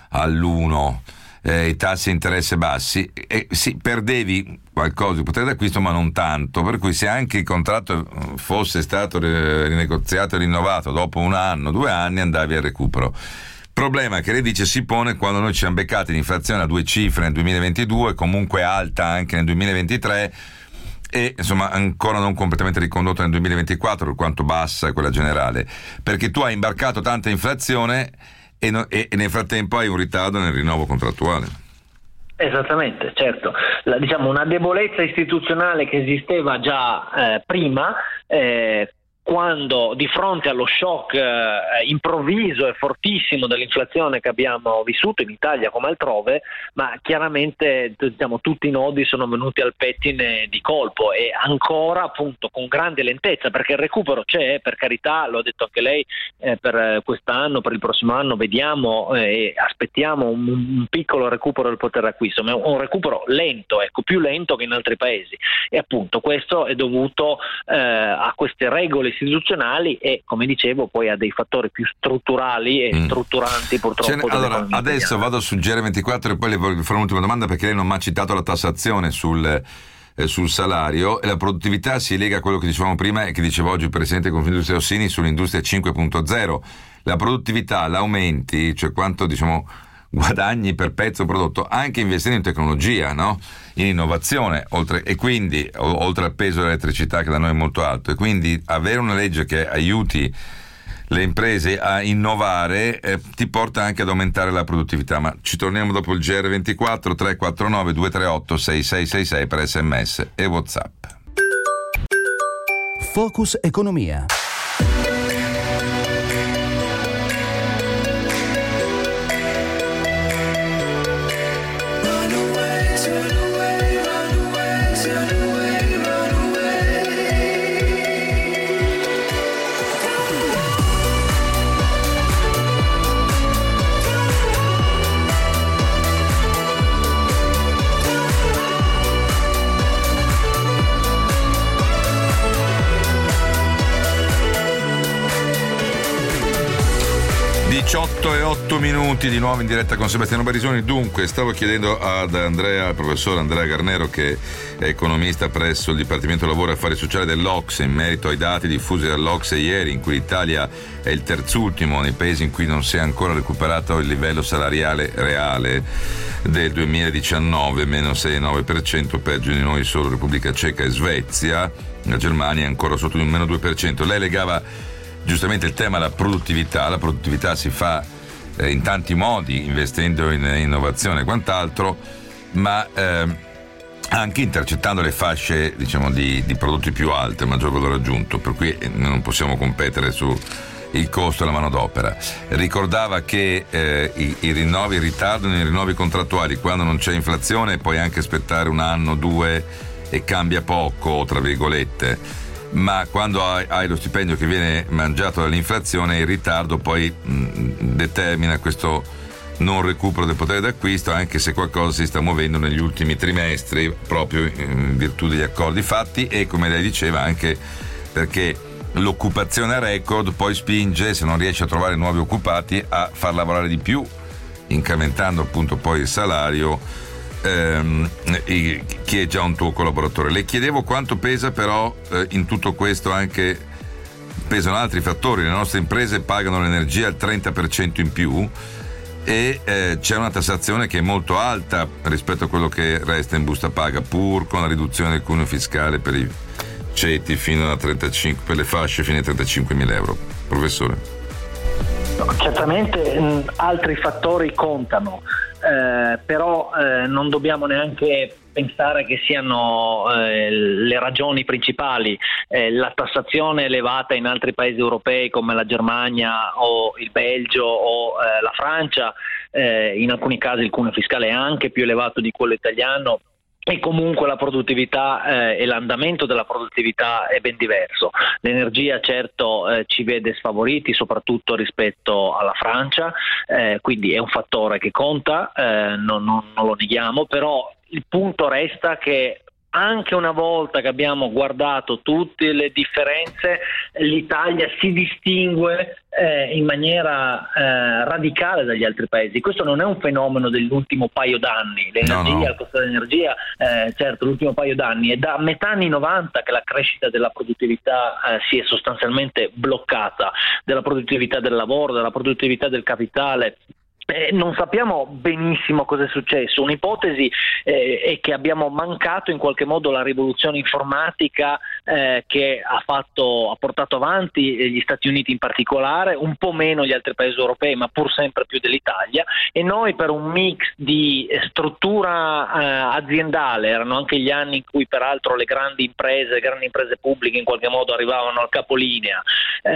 all'uno, eh, i tassi di interesse bassi, eh, sì, perdevi qualcosa di potere d'acquisto ma non tanto, per cui se anche il contratto fosse stato rinegoziato e rinnovato dopo un anno, due anni, andavi al recupero. Problema che lei dice si pone quando noi ci siamo beccati l'inflazione a due cifre nel duemilaventidue, comunque alta anche nel duemilaventitré, e insomma ancora non completamente ricondotta nel duemilaventiquattro, per quanto bassa è quella generale, perché tu hai imbarcato tanta inflazione e, no, e, e nel frattempo hai un ritardo nel rinnovo contrattuale. Esattamente, certo. La, diciamo una debolezza istituzionale che esisteva già eh, prima, eh, quando di fronte allo shock eh, improvviso e fortissimo dell'inflazione che abbiamo vissuto in Italia come altrove, ma chiaramente diciamo, tutti i nodi sono venuti al pettine di colpo, e ancora appunto con grande lentezza, perché il recupero c'è, per carità, lo ha detto anche lei, eh, per quest'anno, per il prossimo anno vediamo e eh, aspettiamo un, un piccolo recupero del potere d'acquisto, ma è un recupero lento, ecco, più lento che in altri paesi, e appunto questo è dovuto eh, a queste regole istituzionali e, come dicevo, poi a dei fattori più strutturali e mm. strutturanti purtroppo. Allora adesso italiana. Vado sul G R ventiquattro e poi le voglio fare un'ultima domanda, perché lei non mi ha citato la tassazione sul, eh, sul salario, e la produttività si lega a quello che dicevamo prima e che diceva oggi il Presidente del Confindustria Ossini sull'industria cinque punto zero. La produttività, l'aumenti, cioè quanto diciamo guadagni per pezzo prodotto, anche investendo in tecnologia, no? In innovazione, oltre, e quindi oltre al peso dell'elettricità che da noi è molto alto, e quindi avere una legge che aiuti le imprese a innovare eh, ti porta anche ad aumentare la produttività. Ma ci torniamo dopo il G R ventiquattro. Tre quattro nove due tre otto sei sei sei sei per sms e WhatsApp. Focus Economia. diciotto e otto minuti di nuovo in diretta con Sebastiano Barisoni. Dunque, stavo chiedendo ad Andrea, al professor Andrea Garnero, che è economista presso il Dipartimento Lavoro e Affari Sociali dell'Ocse, in merito ai dati diffusi dall'Ocse ieri, in cui l'Italia è il terzultimo nei paesi in cui non si è ancora recuperato il livello salariale reale del duemiladiciannove, meno sei virgola nove per cento, peggio di noi solo Repubblica Ceca e Svezia. La Germania è ancora sotto di un meno due per cento. Lei legava giustamente il tema alla produttività. La produttività si fa eh, in tanti modi, investendo in innovazione e quant'altro, ma eh, anche intercettando le fasce, diciamo, di, di prodotti più alte, maggior valore aggiunto, per cui non possiamo competere su il costo della manodopera. Ricordava che eh, i, i rinnovi ritardano i rinnovi contrattuali quando non c'è inflazione, puoi anche aspettare un anno, due e cambia poco, tra virgolette, ma quando hai, hai lo stipendio che viene mangiato dall'inflazione, il ritardo poi mh, determina questo non recupero del potere d'acquisto, anche se qualcosa si sta muovendo negli ultimi trimestri proprio in virtù degli accordi fatti, e come lei diceva anche perché l'occupazione a record poi spinge, se non riesci a trovare nuovi occupati, a far lavorare di più, incrementando appunto poi il salario ehm, chi è già un tuo collaboratore. Le chiedevo quanto pesa però eh, in tutto questo anche pesano altri fattori. Le nostre imprese pagano l'energia al trenta per cento in più e eh, c'è una tassazione che è molto alta rispetto a quello che resta in busta paga, pur con la riduzione del cuneo fiscale per i ceti fino a trentacinque, per le fasce fino a trentacinquemila euro. Professore? No, certamente mh, altri fattori contano, eh, però eh, non dobbiamo neanche pensare che siano eh, le ragioni principali. Eh, la tassazione elevata in altri paesi europei come la Germania o il Belgio o eh, la Francia, eh, in alcuni casi il cuneo fiscale è anche più elevato di quello italiano, e comunque la produttività eh, e l'andamento della produttività è ben diverso. L'energia certo eh, ci vede sfavoriti soprattutto rispetto alla Francia, eh, quindi è un fattore che conta, eh, non, non, non lo neghiamo, però il punto resta che anche una volta che abbiamo guardato tutte le differenze, l'Italia si distingue eh, in maniera eh, radicale dagli altri paesi. Questo non è un fenomeno dell'ultimo paio d'anni. L'energia, no, no. Il costo dell'energia, eh, certo, l'ultimo paio d'anni. È da metà anni novanta che la crescita della produttività eh, si è sostanzialmente bloccata, della produttività del lavoro, della produttività del capitale. Eh, non sappiamo benissimo cosa è successo. Un'ipotesi eh, è che abbiamo mancato in qualche modo la rivoluzione informatica eh, che ha, fatto, ha portato avanti gli Stati Uniti in particolare, un po' meno gli altri paesi europei, ma pur sempre più dell'Italia, e noi per un mix di struttura eh, aziendale, erano anche gli anni in cui peraltro le grandi imprese, le grandi imprese pubbliche in qualche modo arrivavano al capolinea,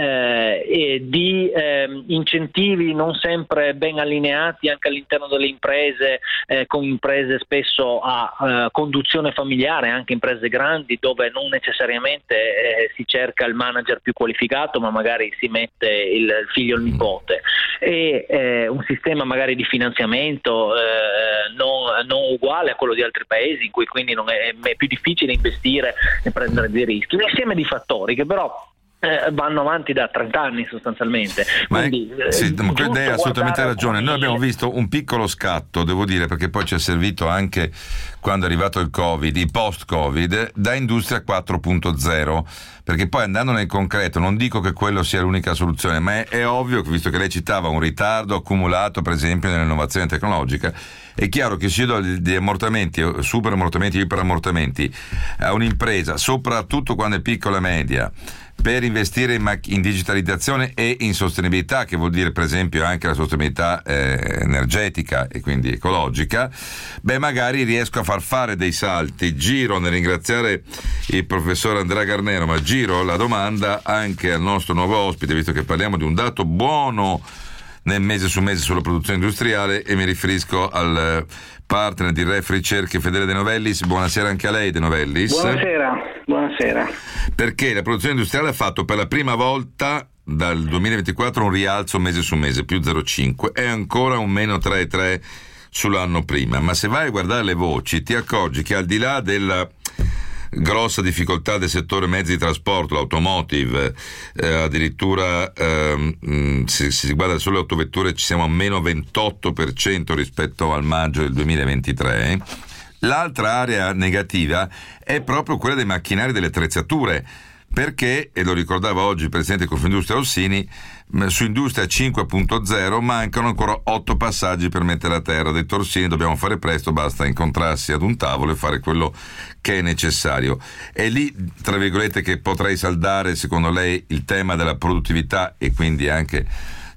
eh, e di eh, incentivi non sempre ben allineati anche all'interno delle imprese, eh, con imprese spesso a eh, conduzione familiare, anche imprese grandi dove non necessariamente eh, si cerca il manager più qualificato, ma magari si mette il, il figlio o il nipote, e eh, un sistema magari di finanziamento eh, non, non uguale a quello di altri paesi, in cui quindi non è, è più difficile investire e prendere dei rischi. Un insieme di fattori che però Eh, vanno avanti da trenta anni sostanzialmente. Ma Quindi, è, sì, eh, lei ha assolutamente ragione. Noi abbiamo famiglie. visto un piccolo scatto, devo dire, perché poi ci è servito anche quando è arrivato il Covid, il post-Covid, da industria quattro punto zero, perché poi andando nel concreto, non dico che quello sia l'unica soluzione, ma è, è ovvio che, visto che lei citava un ritardo accumulato per esempio nell'innovazione tecnologica, è chiaro che se io do degli ammortamenti, super ammortamenti, iper ammortamenti a un'impresa, soprattutto quando è piccola e media, per investire in, mac- in digitalizzazione e in sostenibilità, che vuol dire per esempio anche la sostenibilità eh, energetica e quindi ecologica, beh, magari riesco a far fare dei salti. Giro nel ringraziare il professor Andrea Garnero, ma giro la domanda anche al nostro nuovo ospite, visto che parliamo di un dato buono nel mese su mese sulla produzione industriale, e mi riferisco al partner di Ref Ricerche, Fedele De Novellis. Buonasera anche a lei, De Novellis. Buonasera, buonasera. Perché la produzione industriale ha fatto per la prima volta dal duemilaventiquattro un rialzo mese su mese, più zero virgola cinque, è ancora un meno tre virgola tre sull'anno prima, ma se vai a guardare le voci ti accorgi che al di là della grossa difficoltà del settore mezzi di trasporto, l'automotive, eh, addirittura ehm, se, se si guarda solo le autovetture ci siamo a meno ventotto per cento rispetto al maggio del duemilaventitré. L'altra area negativa è proprio quella dei macchinari e delle attrezzature, perché, e lo ricordava oggi il presidente di Confindustria Ossini, su Industria cinque punto zero mancano ancora otto passaggi per mettere a terra. Dei Orsini, dobbiamo fare presto, basta incontrarsi ad un tavolo e fare quello che è necessario. È lì, tra virgolette, che potrei saldare, secondo lei, il tema della produttività e quindi anche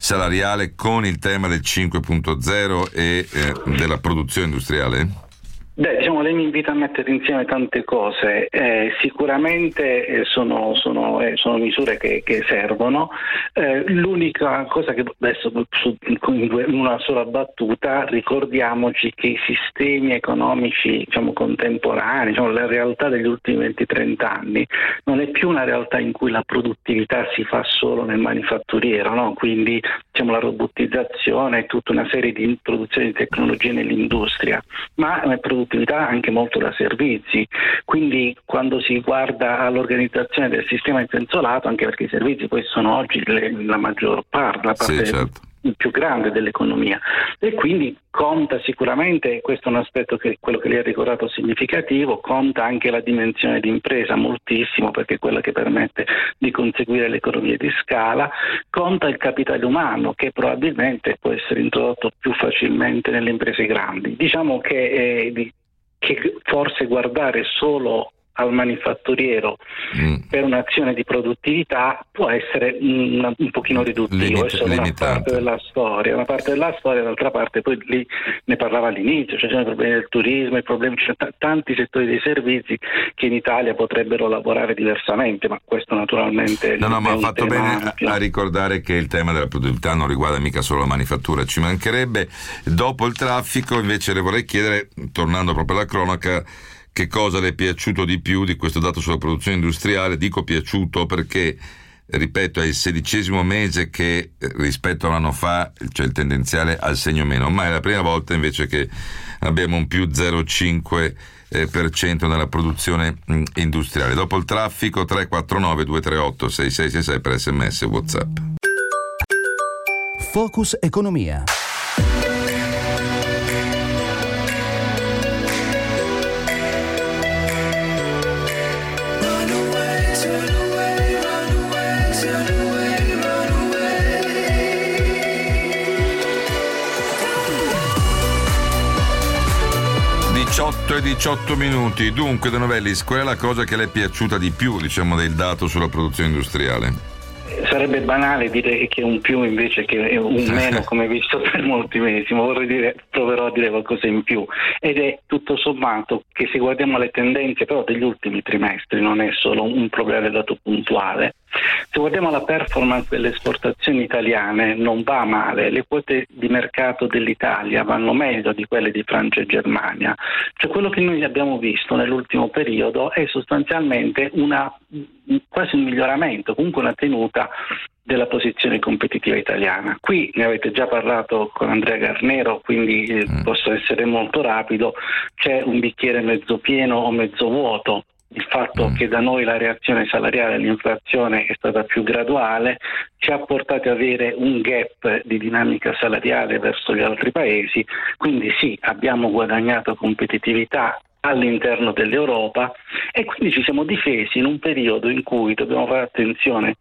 salariale con il tema del cinque punto zero e eh, della produzione industriale? Beh, diciamo, lei mi invita a mettere insieme tante cose. Eh, sicuramente eh, sono, sono, eh, sono misure che, che servono. Eh, l'unica cosa che adesso su, in, due, in una sola battuta, ricordiamoci che i sistemi economici, diciamo, contemporanei, diciamo, la realtà degli ultimi venti trenta anni non è più una realtà in cui la produttività si fa solo nel manifatturiero, no? Quindi, diciamo, la robotizzazione e tutta una serie di introduzioni di tecnologie nell'industria, ma è produttività anche molto da servizi. Quindi quando si guarda all'organizzazione del sistema in senso lato, anche perché i servizi poi sono oggi le, la maggior parte, la parte sì, certo. più grande dell'economia, e quindi conta sicuramente, questo è un aspetto che quello che lei ha ricordato significativo, conta anche la dimensione di impresa moltissimo, perché è quella che permette di conseguire le economie di scala, conta il capitale umano che probabilmente può essere introdotto più facilmente nelle imprese grandi. Diciamo che, eh, che forse guardare solo al manifatturiero mm. per un'azione di produttività può essere un, un pochino riduttivo. Limit- è solo una parte della storia, una parte della storia, d'altra parte poi lì ne parlava all'inizio, cioè ci sono i problemi del turismo, i problemi, ci sono t- tanti settori dei servizi che in Italia potrebbero lavorare diversamente, ma questo naturalmente no, no, è ma ha un fatto tema bene ampio. a ricordare che il tema della produttività non riguarda mica solo la manifattura, ci mancherebbe. Dopo il traffico invece le vorrei chiedere, tornando proprio alla cronaca, che cosa le è piaciuto di più di questo dato sulla produzione industriale. Dico piaciuto perché, ripeto, è il sedicesimo mese che rispetto a un anno fa, cioè il tendenziale al segno meno, ma è la prima volta invece che abbiamo un più zero virgola cinque per cento nella produzione industriale. Dopo il traffico, tre quattro nove due tre otto sei sei sei sei per sms e WhatsApp. Focus Economia. diciotto e diciotto minuti. Dunque, De Novellis, qual è la cosa che le è piaciuta di più, diciamo, del dato sulla produzione industriale? Sarebbe banale dire che è un più invece che un meno, come visto per molti mesi, ma vorrei dire, proverò a dire qualcosa in più, ed è tutto sommato che se guardiamo le tendenze però degli ultimi trimestri, non è solo un problema del dato puntuale. Se guardiamo la performance delle esportazioni italiane non va male, le quote di mercato dell'Italia vanno meglio di quelle di Francia e Germania, cioè quello che noi abbiamo visto nell'ultimo periodo è sostanzialmente una, quasi un miglioramento, comunque una tenuta della posizione competitiva italiana. Qui ne avete già parlato con Andrea Garnero, quindi eh, posso essere molto rapido, c'è un bicchiere mezzo pieno o mezzo vuoto. Il fatto che da noi la reazione salariale all'inflazione è stata più graduale ci ha portato ad avere un gap di dinamica salariale verso gli altri paesi, quindi sì, abbiamo guadagnato competitività all'interno dell'Europa e quindi ci siamo difesi in un periodo in cui dobbiamo fare attenzione.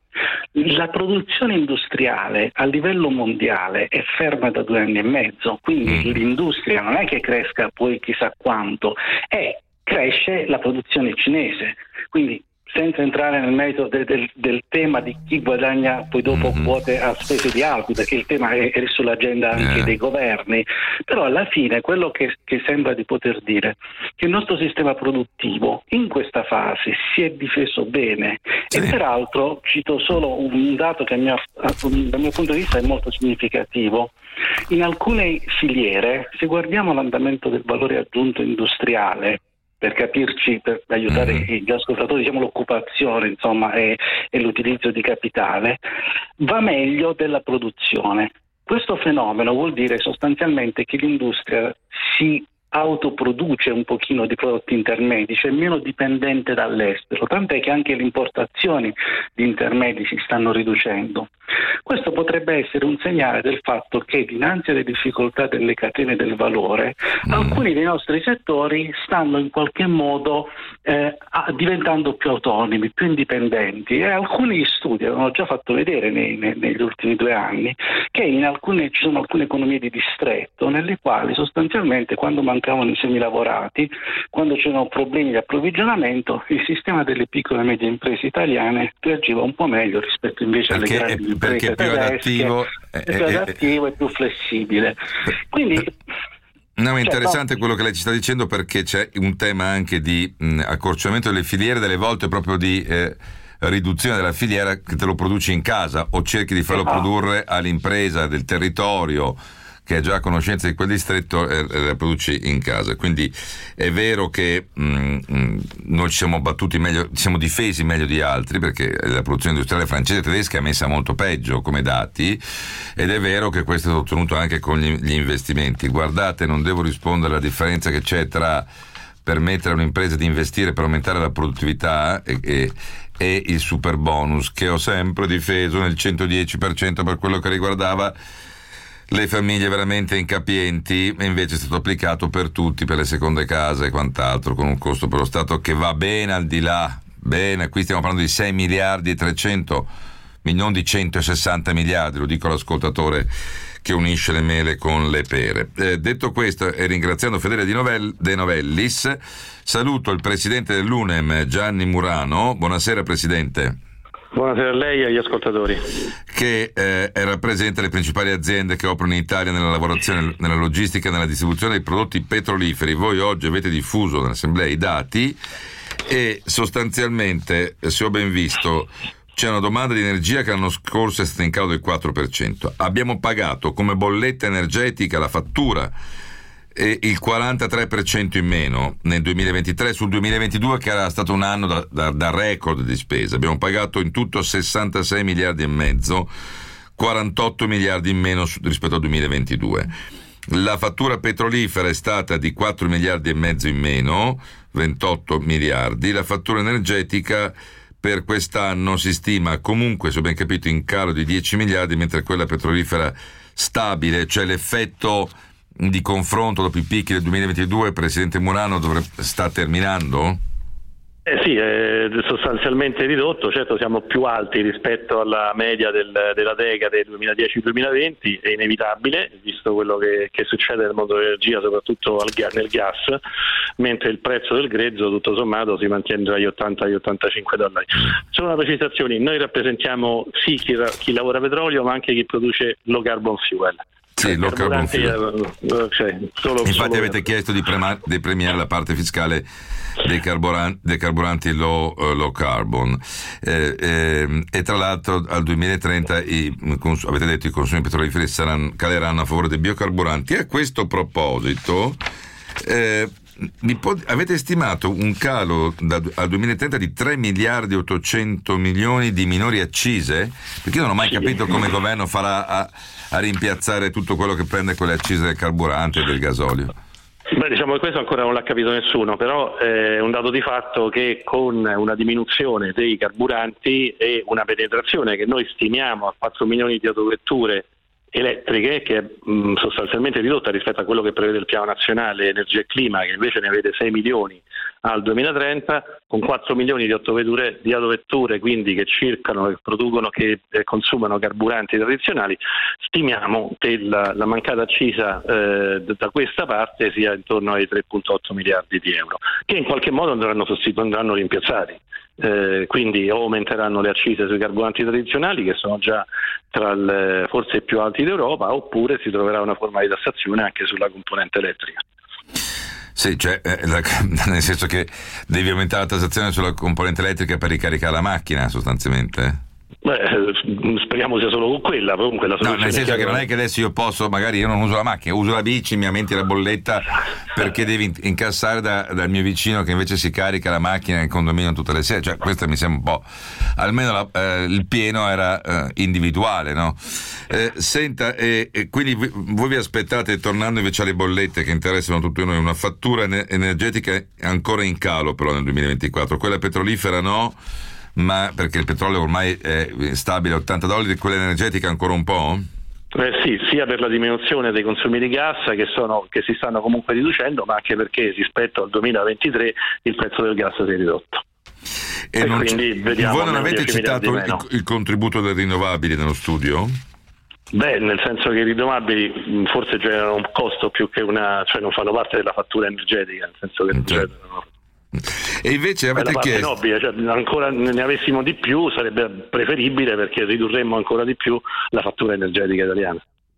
La produzione industriale a livello mondiale è ferma da due anni e mezzo, quindi l'industria non è che cresca poi chissà quanto, è cresce la produzione cinese, quindi senza entrare nel merito del, del, del tema di chi guadagna poi dopo mm-hmm. quote a spese di altri, perché il tema è, è sull'agenda anche yeah. dei governi, però alla fine quello che, che sembra di poter dire che il nostro sistema produttivo in questa fase si è difeso bene sì. e peraltro cito solo un dato che mio, dal mio punto di vista è molto significativo. In alcune filiere, se guardiamo l'andamento del valore aggiunto industriale, per capirci, per aiutare mm-hmm. gli ascoltatori, diciamo l'occupazione, insomma, e, e l'utilizzo di capitale, va meglio della produzione. Questo fenomeno vuol dire sostanzialmente che l'industria si autoproduce un pochino di prodotti intermedi, cioè meno dipendente dall'estero, tant'è che anche le importazioni di intermedi si stanno riducendo. Questo potrebbe essere un segnale del fatto che dinanzi alle difficoltà delle catene del valore, mm. alcuni dei nostri settori stanno in qualche modo eh, diventando più autonomi, più indipendenti, e alcuni studi hanno già fatto vedere nei, nei, negli ultimi due anni che in alcune, ci sono alcune economie di distretto nelle quali sostanzialmente quando mancavano i semilavorati, quando c'erano problemi di approvvigionamento, il sistema delle piccole e medie imprese italiane reagiva un po' meglio rispetto invece perché alle grandi è, perché è più adattivo, è più adattivo e più flessibile. Quindi No, è interessante quello che lei ci sta dicendo, perché c'è un tema anche di mh, accorciamento delle filiere, delle volte proprio di eh, riduzione della filiera, che te lo produci in casa o cerchi di farlo produrre all'impresa del territorio che è già a conoscenza di quel distretto e la produci in casa. Quindi è vero che mh, mh, noi ci siamo battuti meglio, ci siamo difesi meglio di altri, perché la produzione industriale francese e tedesca è messa molto peggio come dati, ed è vero che questo è ottenuto anche con gli, gli investimenti. Guardate, non devo rispondere alla differenza che c'è tra permettere a un'impresa di investire per aumentare la produttività e, e, e il super bonus, che ho sempre difeso nel centodieci per cento per quello che riguardava le famiglie veramente incapienti, e invece è stato applicato per tutti, per le seconde case e quant'altro, con un costo per lo Stato che va ben al di là, bene, qui stiamo parlando di sei miliardi e trecento, non di centosessanta miliardi, lo dico all'ascoltatore che unisce le mele con le pere. Eh, detto questo, e ringraziando Fedele Di Novel- De Novellis, saluto il presidente dell'U N E M, Gianni Murano. Buonasera Presidente. Buonasera a lei e agli ascoltatori. Che eh, rappresenta le principali aziende che operano in Italia nella lavorazione, nella logistica e nella distribuzione dei prodotti petroliferi. Voi oggi avete diffuso nell'assemblea i dati e sostanzialmente, se ho ben visto, c'è una domanda di energia che l'anno scorso è stata in calo del quattro per cento. Abbiamo pagato come bolletta energetica la fattura e il quarantatré per cento in meno nel duemilaventitré sul duemilaventidue, che era stato un anno da, da, da record di spesa. Abbiamo pagato in tutto sessantasei miliardi e mezzo, quarantotto miliardi in meno rispetto al duemilaventidue. La fattura petrolifera è stata di quattro miliardi e mezzo in meno, ventotto miliardi. La fattura energetica per quest'anno si stima comunque, se ho ben capito, in calo di dieci miliardi, mentre quella petrolifera stabile, cioè l'effetto di confronto dopo i picchi del duemilaventidue, Presidente Murano, dovrebbe, sta terminando? Eh sì, è sostanzialmente ridotto. Certo, siamo più alti rispetto alla media del, della decade duemiladieci duemilaventi, è inevitabile, visto quello che, che succede nel mondo dell'energia, soprattutto al, nel gas, mentre il prezzo del grezzo tutto sommato si mantiene tra gli ottanta e gli ottantacinque dollari. Solo una precisazione: noi rappresentiamo sì chi, chi lavora petrolio, ma anche chi produce low carbon fuel. Sì, low carbon fuel. Cioè, solo, Infatti solo avete chiesto di, prema- di premiare la parte fiscale dei carburanti, dei carburanti low, uh, low carbon eh, eh, e tra l'altro al duemilatrenta i, cons- avete detto i consumi petroliferi saranno, caleranno a favore dei biocarburanti. E a questo proposito eh, avete stimato un calo da, al duemilatrenta di tre miliardi e ottocento milioni di minori accise? Perché io non ho mai capito come il governo farà a, a rimpiazzare tutto quello che prende con le accise del carburante e del gasolio. Beh, diciamo che questo ancora non l'ha capito nessuno, però è un dato di fatto che con una diminuzione dei carburanti e una penetrazione che noi stimiamo a quattro milioni di autovetture elettriche, che è mh, sostanzialmente ridotta rispetto a quello che prevede il Piano Nazionale Energia e Clima, che invece ne vede sei milioni al duemilatrenta, con quattro milioni di autovetture, di autovetture quindi che circolano, che producono, che eh, consumano carburanti tradizionali. Stimiamo che la, la mancata accisa eh, da questa parte sia intorno ai tre virgola otto miliardi di euro, che in qualche modo andranno sostitu- andranno rimpiazzati. Eh, quindi o aumenteranno le accise sui carburanti tradizionali, che sono già tra le forse più alti d'Europa, oppure si troverà una forma di tassazione anche sulla componente elettrica. Sì, cioè, eh, la, nel senso che devi aumentare la tassazione sulla componente elettrica per ricaricare la macchina, sostanzialmente. Beh, speriamo sia solo con quella. Comunque la no, nel senso che non è che adesso io posso, magari io non uso la macchina, uso la bici, mi aumenti la bolletta perché devi incassare da, dal mio vicino che invece si carica la macchina nel condominio tutte le sere. Cioè, questo mi sembra un po', almeno la, eh, il pieno era eh, individuale, no? Eh, senta, eh, eh, quindi voi vi aspettate, tornando invece alle bollette che interessano tutti noi, una fattura energetica ancora in calo però nel duemilaventiquattro, quella petrolifera no, ma perché il petrolio ormai è stabile a ottanta dollari, quella energetica ancora un po'? Eh sì, sia per la diminuzione dei consumi di gas che, sono, che si stanno comunque riducendo, ma anche perché rispetto al duemilaventitré il prezzo del gas si è ridotto. E, e non quindi vediamo, voi non avete citato il, il contributo delle rinnovabili nello studio? Beh, nel senso che i rinnovabili forse generano un costo più che una, cioè non fanno parte della fattura energetica, nel senso che non cioè. generano. E invece avete chiesto nobile, cioè, ancora ne avessimo di più sarebbe preferibile, perché ridurremmo ancora di più la fattura energetica italiana.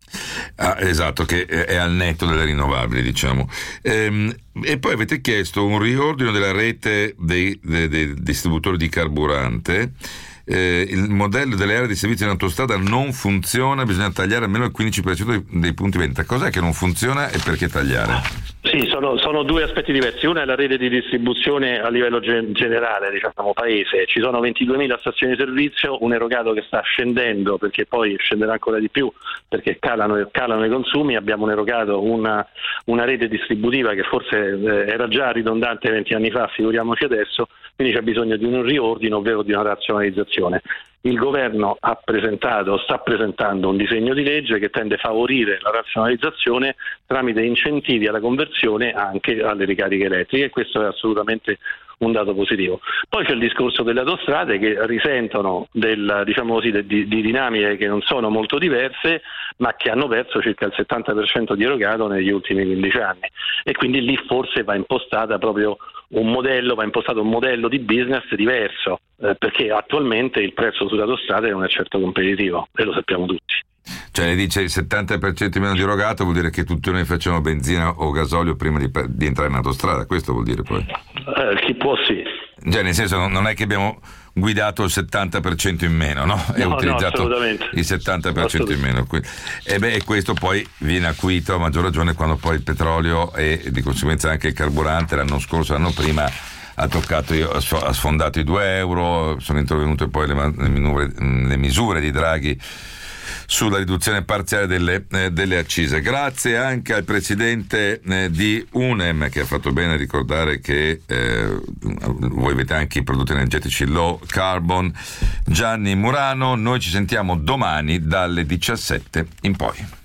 Ah, esatto, che è al netto delle rinnovabili, diciamo. Ehm, e poi avete chiesto un riordino della rete dei, dei, dei distributori di carburante. Eh, il modello delle aree di servizio in autostrada non funziona, bisogna tagliare almeno il quindici per cento dei, dei punti vendita. Cos'è che non funziona e perché tagliare? Sì, sono, sono due aspetti diversi. Una è la rete di distribuzione a livello gen- generale, diciamo paese. Ci sono ventiduemila stazioni di servizio, un erogato che sta scendendo, perché poi scenderà ancora di più perché calano, calano i consumi. Abbiamo un erogato, una, una rete distributiva che forse eh, era già ridondante venti anni fa, figuriamoci adesso, quindi c'è bisogno di un riordino, ovvero di una razionalizzazione. Il governo ha presentato, sta presentando un disegno di legge che tende a favorire la razionalizzazione tramite incentivi alla conversione anche alle ricariche elettriche, e questo è assolutamente un dato positivo. Poi c'è il discorso delle autostrade che risentono del, diciamo così, di, di dinamiche che non sono molto diverse, ma che hanno perso circa il settanta per cento di erogato negli ultimi quindici anni, e quindi lì forse va impostata proprio un modello, va impostato un modello di business diverso, eh, perché attualmente il prezzo sulle autostrade non è certo competitivo, e lo sappiamo tutti. Cioè, ne dice il settanta per cento meno di erogato, vuol dire che tutti noi facciamo benzina o gasolio prima di, di entrare in autostrada, questo vuol dire poi? Eh, chi può sì. Cioè, nel senso, non è che abbiamo guidato il settanta per cento in meno, no? E no, utilizzato no, il settanta per cento in meno. E beh, questo poi viene acuito a maggior ragione quando poi il petrolio e di conseguenza anche il carburante l'anno scorso, l'anno prima ha toccato, ha sfondato i due euro, sono intervenute poi le, le, minure, le misure di Draghi sulla riduzione parziale delle, eh, delle accise. Grazie anche al presidente eh, di UNEM, che ha fatto bene a ricordare che eh, voi avete anche i prodotti energetici low carbon, Gianni Murano. Noi ci sentiamo domani dalle diciassette in poi.